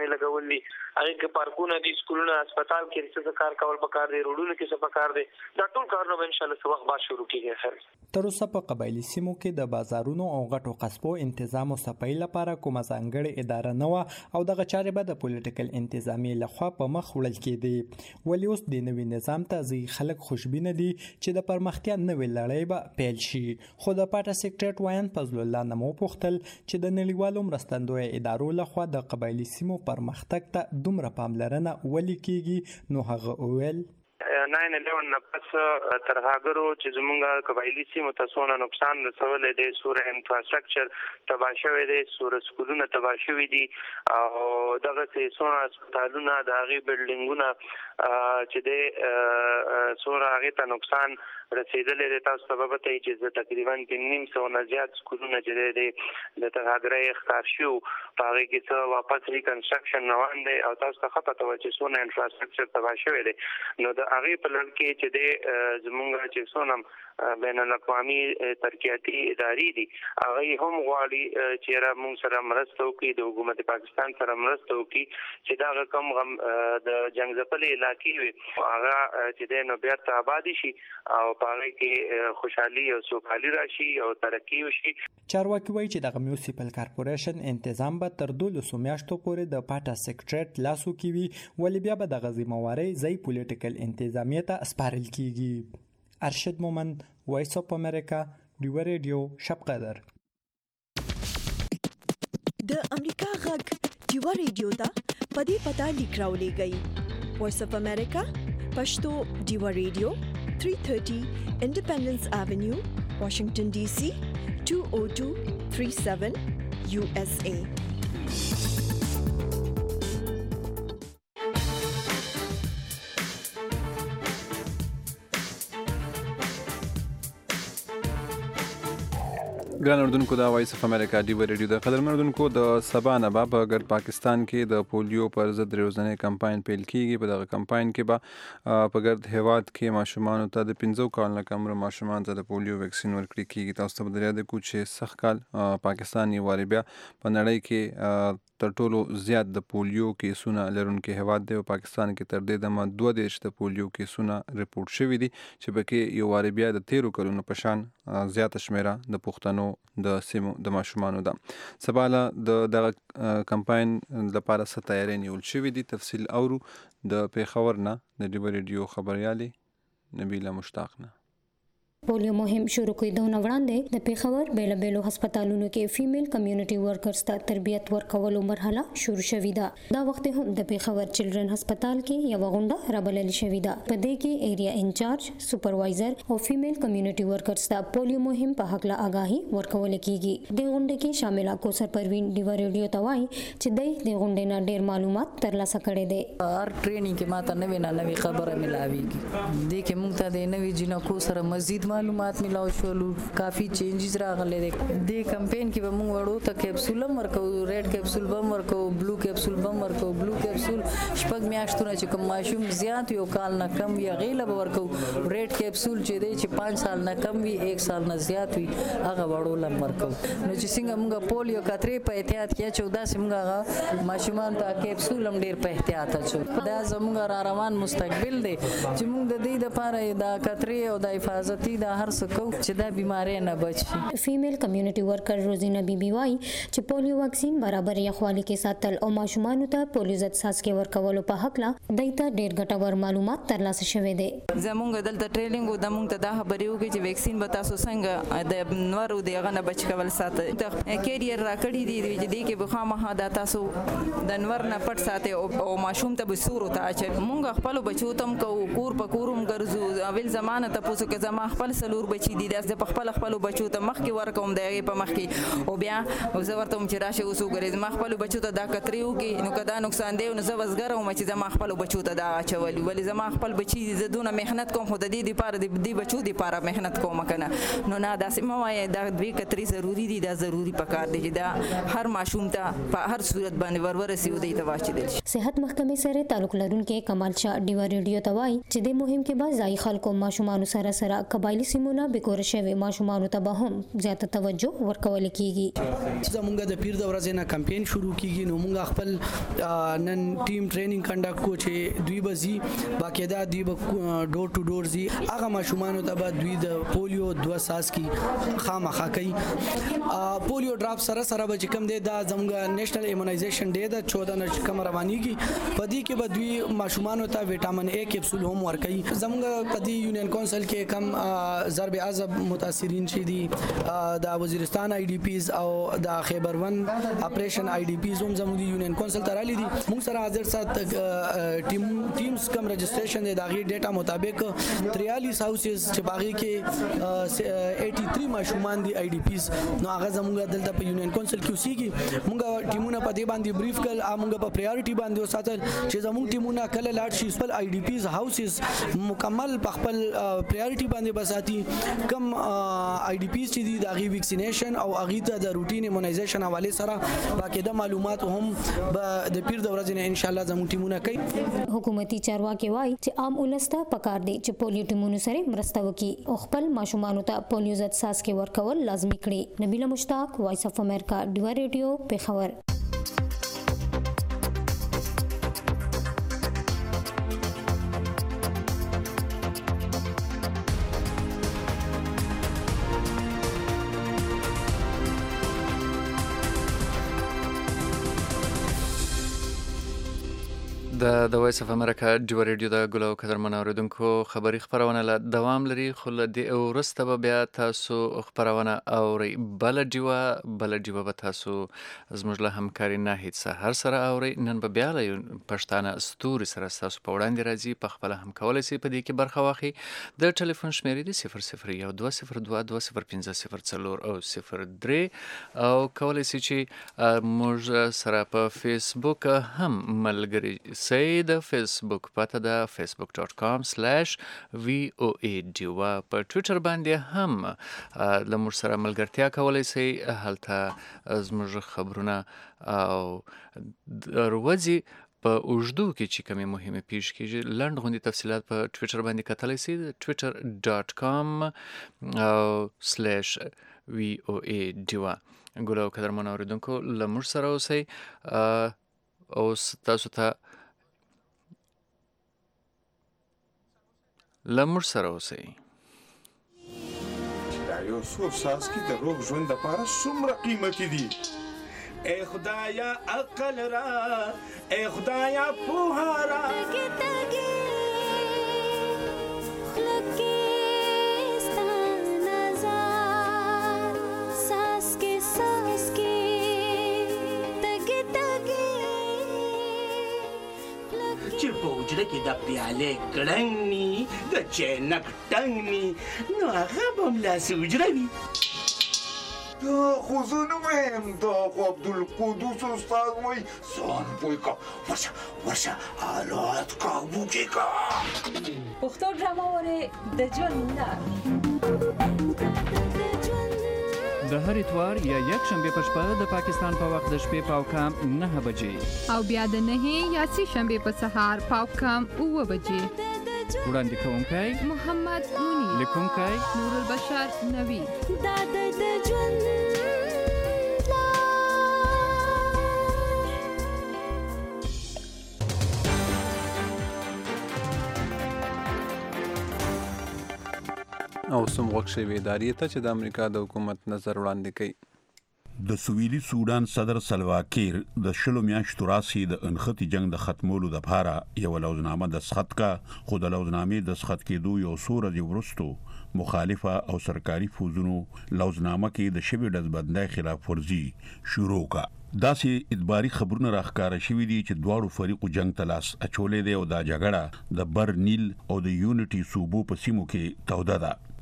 پیسې لګول دي هغه کې پارکونه دي سکولونه هسپتال کې څه کار کول پکار دي روډونو کې څه پکار دي دا ټول کارونه به ان شاء الله څه وخت بعد شروع کیږي خیر تر اوسه په قبایلی سیمو کې د بازارونو او غټو قصبو تنظیم او صفای لپاره کومه ځانګړې اداره نه و او دغه چارې به د پولیټیکل انتظامیې لخوا په مخ وړل کېدې ولې اوس د نوي نظام ته ځي خلک خوشبینه دي چې د پرمختیا نوې لړۍ به پیل شي خو د پاټا سیکریټ وایان فضل الله نمو پوښتل چې د نړیوالو مرستندوی ادارو لخوا د قبایلی سیمو پرمختګ ته دومره پاملرنه ولې کیږي نو هغه وویل ناین الیون نه پس تر هغه چې زمونږ قبایلی سیمو ته څونه نقصان رسولی دی سوره انفراستراکچر تباه شوی دی سوره سکولونه تباه شوي دي او دغسې څونه هسپتالونه د هغې بلډینګونه چې دی څومره هغې ته نقصان رسېدلی دی تاسو ته به پته وي چې زه تقریبا نیم سوه نه زیات سکولونه چې دی د ترهګرۍ ښکار شوي په هغې کې څه واپس ریکنسټرکشن روان دی او تاسو ته ښه پته وه چې څونه انفراستراکچر تباه شوی دی نو د هغې په لړ کې چې دی زمونږ چې څونه بین الاقوامي ترقیاتي ادارې دي هغوی هم غواړي چې را مونږ سره مرسته وکړي د حکومت پاکستان سره مرسته وکړي چې دغه کم غم د جنګ ځپلې علاقې وي هغه چې دی نو بیرته آبادي شي او په هغې کې خوشحالي او سوکالي راشي او ترقي وشي چارواکي وایي چې دغه میونسپل کارپوریشن انتظام به تر دولسو میاشتو پورې د پاټا سیکریټریټ لاسو کې وي ولې بیا به دغه ذمهوارۍ ځای پولیټیکل انتظامیې ته سپارل کیږي ارشد مومند وایس اف امریکا ډیوه ریډیو شب قدر د امریکا غږ ډیوه ریډیو ته په دې پتا لیک راولېږئ وایس اف امریکا پښتو ډیوه ریډیو تhree thirty Independence Avenue, Washington D C two oh two three seven U S A. ګران اردوونکو د وایس اف امریکا ډیوه ریډیو د قدرمن اردوونکو د سبا نه به په ګډ پاکستان کې د پولیو پر ضد ورځنی کمپاین پیل کیږي په دغه کمپاین کې به په ګرد هیواد کې ماشومانو ته د پنځو کالو نه کم عمر ماشومانو ته د پولیو ویکسین ورکړل کیږي تاسو ته به در یاد کړو چې سخت کال پاکستان یو واري بیا په نړۍ کې تر ټولو زیات د پولیو کیسونه لرونکي هیواد دی او پاکستان کې تر دې دمه دوه دېرش د پولیو کیسونه رپورټ شوي دي چې پکې یو واري بیا د تیرو کلونو په شان زیاته شمیره د پښتنو د سیمو د ماشومانو ده سبا له د دغه کمپاین لپاره څه تیاری نیول شوي دي تفصیل اورو د پیښور نه د ډیوه ریډیو خبریالې نبیله مشتاق نه پولیو مهم شروع کېدو وړاندې د پیښور بیل بیلو هسپتالونو کې فیمیل کمیونټي ورکرز ته تربیت ورکولو مرحله شروع شوې ده دا وخت هم د پیښور چلډرن هسپتال کې یو غونډه رابلل شوې ده په دې کې ایریا انچارج سپروایزر او فیمیل کمیونټي ورکرز ته پولیو مهم په حق لا آگاهي ورکول کیږي د غونډې کې شامل کوثر پروین ډیوه ریډیو ته وایي چې د دې غونډې نه ډېر معلومات ترلاسه کړي دي هر ټریننګ کې ماته نوې نه نوې خبره ملاويږي دې کې موږ ته د نوې جنکو سره مزید معلومات ملاو شول کافی چینجز راغلي دي د کمپاین کې به موږ وړو ته کیپسول ورکو ریډ کیپسول بم ورکو بلو کیپسول بم ورکو بلو کیپسول شپږ میاشتونه چې کوم ماشوم زیات یو کال نه کم وي غیله به ورکو ریډ کیپسول چې دی چې پنځه سال نه کم وي یک سال نه زیات وي هغه وړو لم ورکو نو چې څنګه موږ پولیو کترې په احتیاط کې چودہ څنګه هغه ماشومان ته کیپسول هم ډیر په احتیاط اچو دا زموږ را روان مستقبل دی چې موږ د دې لپاره دا کترې او د حفاظتي د هر څه کو چې دا بیماری نه بچي فیمیل کمیونټي ورکر روزینا بیبي وايي چې پولیو واکسین برابر یخوالي کې ساتل او ماشومان ته پولیو ضد څاڅکي ورکولو په حق لا دایته ډېر ګټور معلومات ترلاسه شوي دي زمونږ دلته ټریننګ د مونږ ته دا خبرې وکړي چې ویکسین به تاسو څنګه د نورو د غنه بچ کول ساتي د کیریئر راکړي دي چې دې کې بخامه دا تاسو د نور نه پټ ساتي او ماشوم ته به سورو ته اچي مونږ خپل بچو تم کو کور په کورم ګرځو اول زمانه ته پوسو کې زما خپل سلور بچي دي د خپل خپل بچو ته مخ کې ورکوم دغه په مخ کې او بیا زه ورته چې راشه اوسو ګرځم مخ خپل بچو ته دا کتریو کې نو کدا نقصان دی نو زه وزګر او چې زما خپل بچو ته دا چولي ولې زما خپل بچي زه دونه مهنت کوم خو د دې لپاره د دې بچو لپاره مهنت کوم کنه نو نه دا سم وای دا دوی کتري ضروری دي دا ضروری پکار دي چې دا هر ماشوم ته په هر صورت باندې ورورسي ودی ته واچیدل شي. صحت محکمې سره تعلق لرونکي کمال شاه ډیوا ریډیو ته وایي چې د مهم کې به ځای خلکو ماشومان سره سره قبایلی سیمونه به کور شوی ماشومان ته به هم زیاته توجه ورکول کیږي. زمونږ د پیر د ورځې نه کمپاین شروع کیږي نو موږ خپل نن ټیم ټریننګ کنډکټ کو چې دوی بزي باقاعده دوی ډور ټو ډور زی هغه ماشومان ته به دوی د پولیو دوه ساس کی خامخا کوي. پولیو ډراپ سره سره به کوم دی دا زموږ نېشنل ایمونایزیشن ډے د چودہ نه کوم روانيږي پدې کې به دوی ماشومان ته وټامین اے کیپسول هم ورکوي. زموږ پدې یونین کونسل کې کم ضرب اعظم متاثرین شي دي د وزیرستان آی ډی پیز او د خیبر ون اپریشن آی ډی پیز هم زموږ یونین کونسل ترالی دي. موږ سره حاضر سات ټیم ټیمز کم رجسٹریشن دی داغي ډیټا مطابق تریالیس هاوسز چې باغی کې اسی ماشومان دي آی ډی پیز نو هغه زموږ دلته په یونین کونسل کې اوسېږي. موږ ټیمونه په دې باندې بریف کړل موږ په پرایورټي باندې وساتل چې زموږ ټیمونه کله لاړ شي خپل آی ډی پیز هاوسز مکمل په خپل پرایورټي باندې بساتي کم آی ډی پیز چې دي داغي ویکسینیشن او اغه ته د روټین ایمونایزیشن حواله سره باقاعده معلومات هم د پیر د ورځې نه ان شاء الله زموږ ټیمونه کوي. حکومتي چارواکي وایي چې عام ولسته پکار دی چې پولیو ټیمونو سره مرسته وکړي او خپل ماشومان ته پولیو ضد ساس کې ورکول لازمي کړي. نبیله مشتاق، وایس اف امریکا، ډیوا ریډیو، پېښور. د د وایس اف امریکا ډیوا ریډیو د ګلو قدرمن اوریدونکو خبری خبرونه له دوام لري خو له دې ورسته به بیا تاسو خبرونه اوري بل ډیوا بل ډیوا به تاسو زموږ له همکاري نه هیڅ هر سره اوري. نن به بیا له پښتانه استوري سره تاسو په وړاندې راځي په خپل هم کولای شي په دې کې برخه واخلي. د ټلیفون شمیرې دي صفر صفر یو دوه صفر دوه دوه صفر پنځه صفر څلور او صفر درې او کولای شي چې موږ سره په فیسبوک هم ملګری سي د فیسبوک پته د فیسبوک ډاٹ کام سلیش وی او ای ډیوا. په ټویټر باندې هم له موږ سره ملګرتیا کولی شئ. هلته زموږ خبرونه او ورځي په اوږدو کې چې کومې مهمې پیښ کېږي لنډ غوندې تفصیلات په ټویټر باندې کتلی شئ. ټویټر ډاٹ کام او سلیش وی او ای ډیوا. ګل او قدرمن اوریدونکو له موږ سره اوسئ. اوس تاسو ته لمر سره اوسئ. دا یو څو ساس کې د روغ ژوند لپاره څومره قیمتي دي. اے خدایا عقل را اے خدایا پوها را چې په وجره کې د پیالې کړنګ نی د چینک ټنګ نی نو هغه به ملاسې وجره وي. دا خو زه نه وایم دا خو عبدالقدوس استاد وایي ځان پوه کا ورشه ورشه حالات قابو کې کا. پښتو ډرامه وره د ژوند لار د هر اتوار یا یک شنبه په شپه د پاکستان په وخت د شپې پاو کام نه بجې او بیا د نه یا سی شنبه په سهار پاو کام اوه بجې. وړاندې کوونکی محمد مونی، لیکونکی نور البشر نوی. دا د ژوند او سم وخت شوی ادارې ته چې د امریکا د حکومت نظر وړاندې کوي. د سویلي سودان صدر سلوا کیر د شلو میاشتو راسي د انختی جنگ د ختمولو لپاره یو لوزنامه دستخط کا خو د لوزنامې دستخط کېدو یو څو ورځې وروسته مخالفه او سرکاري فوزونو لوزنامه کې د شوی ډزبندۍ خلاف ورزي شروع کا. داسې ادباري خبرونه راخکاره شوي دي چې دواړو فریقو جنگ ته لاس اچولې دی او دا جګړه د بر نیل او د یونټي صوبو په سیمو کې توده ده.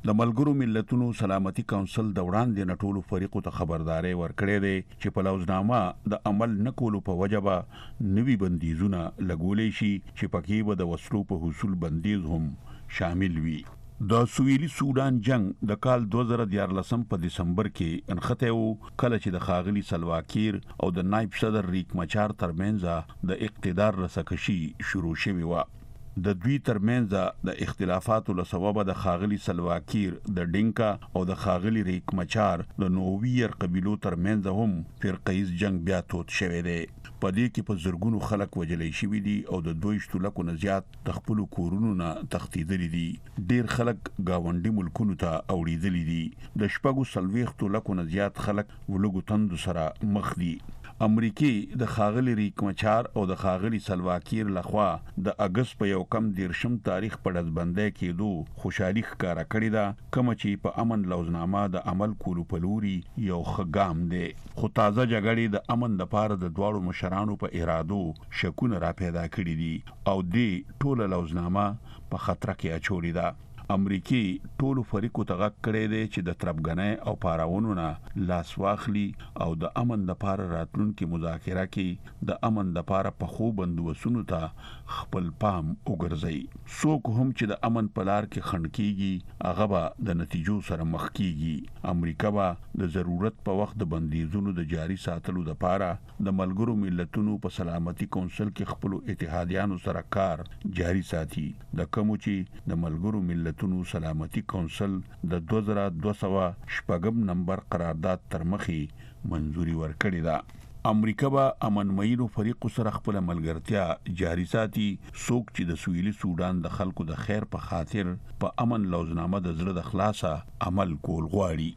د ملګرو ملتونو سلامتي کونسل د وړاندې نټولو فریقو ته خبرداري ورکړې ده چې په لوزنامه د عمل نکولو په وجبه نوي بندیزونه لګولې شي چې پکې به د وسلو په حصول بندیز هم شامل وي. د سویلي سودان جنگ د کال دوه زره دیارلسم په دسمبر کې انخته وو کله چې د خاغلی سلواکیر او د نایب صدر ریک مچار ترمنځ د اقتدار رسکشي شروع شوه و. د دوی ترمنځ د اختلافاتو له سببه د خاغلی سلواکیر د ډینکا او د خاغلی ریک مچار د نوویر قبیلو ترمنځ هم فرقیز جنگ بیا توت شوه دی. په دې کې په زرګونو خلک وجلې شوي دي او د دوه شتلکو نه زیات د خپل کورونو نه تښتیدلي دي. ډیر خلک گاونډي ملکونو ته اوړېدلي دي. د شپږو سلويختو لکو نه زیات خلک ولګو تند سره مخ دي. امریکای د خاغلی ریک مچار او د خاغلی سلواکیر لخوا د اگست په یو کم دیرشم تاریخ په دزبندۍ کېدو خوشحالي ښکارا کړې ده، کوم چې په امن لوزنامه د عمل کولو په لوري یو خګام دی. خو تازه جګړې د امن لپاره د دواړو مشرانو په ارادو شکونه را پیدا کړې دي او دې ټوله لوزنامه په خطر کې اچولې ده. امریکای ټولو فریقو ته غږ کړی دی چې د تربګنۍ او پاراونو نه لاس واخلي او د امن لپاره راتلونکي مذاکره کې د امن لپاره په خو بندوبستونو ته خپل پام وګرځي. څوک هم چې د امن په لار کې خنډ کیږي هغه به د نتیجو سره مخ کیږي. امریکا به د ضرورت په وخت د بندیزونو د جاری ساتلو لپاره د ملګرو ملتونو په سلامتي کونسل کې خپل اتحادیانو سره کار جاری ساتي. د کوم چې د ملګرو ملت سلامتي کونسل د دوه زره دوه سوه شپږم نمبر قرارداد تر مخې منځوري ورکړې ده. امریکا به امنمایلو فریقو سره خپل ملګرتیا جاری ساتي. څوک چې د سویلي سودان د خلکو د خیر په خاطر په امن لوزنامه د زړه د خلاصه عمل کول غواړي.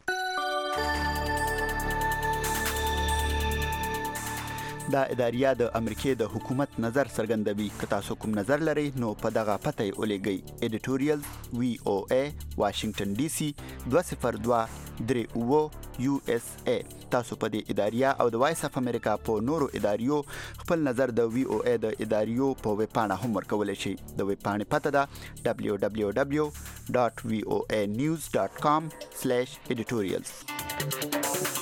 دا اداریه د امریکای د حکومت نظر څرګندوي. که تاسو کوم نظر لرئ نو په دغه پته یې ولېږئ. ایډیټوریال وی او ای واشنگټن ډي سي دوه صفر دوه درې اوه یو اس ای. تاسو په دې اداریه او د وایس اف امریکا په نورو اداریو خپل نظر د وی او ای د اداریو په ویب پاڼه هم ورکولی شئ. د ویب پاڼې پته ده دبلیو دبلیو دبلیو ډاټ وی او ای نیوز ډاټ کام سلیش ایډیټوریالز.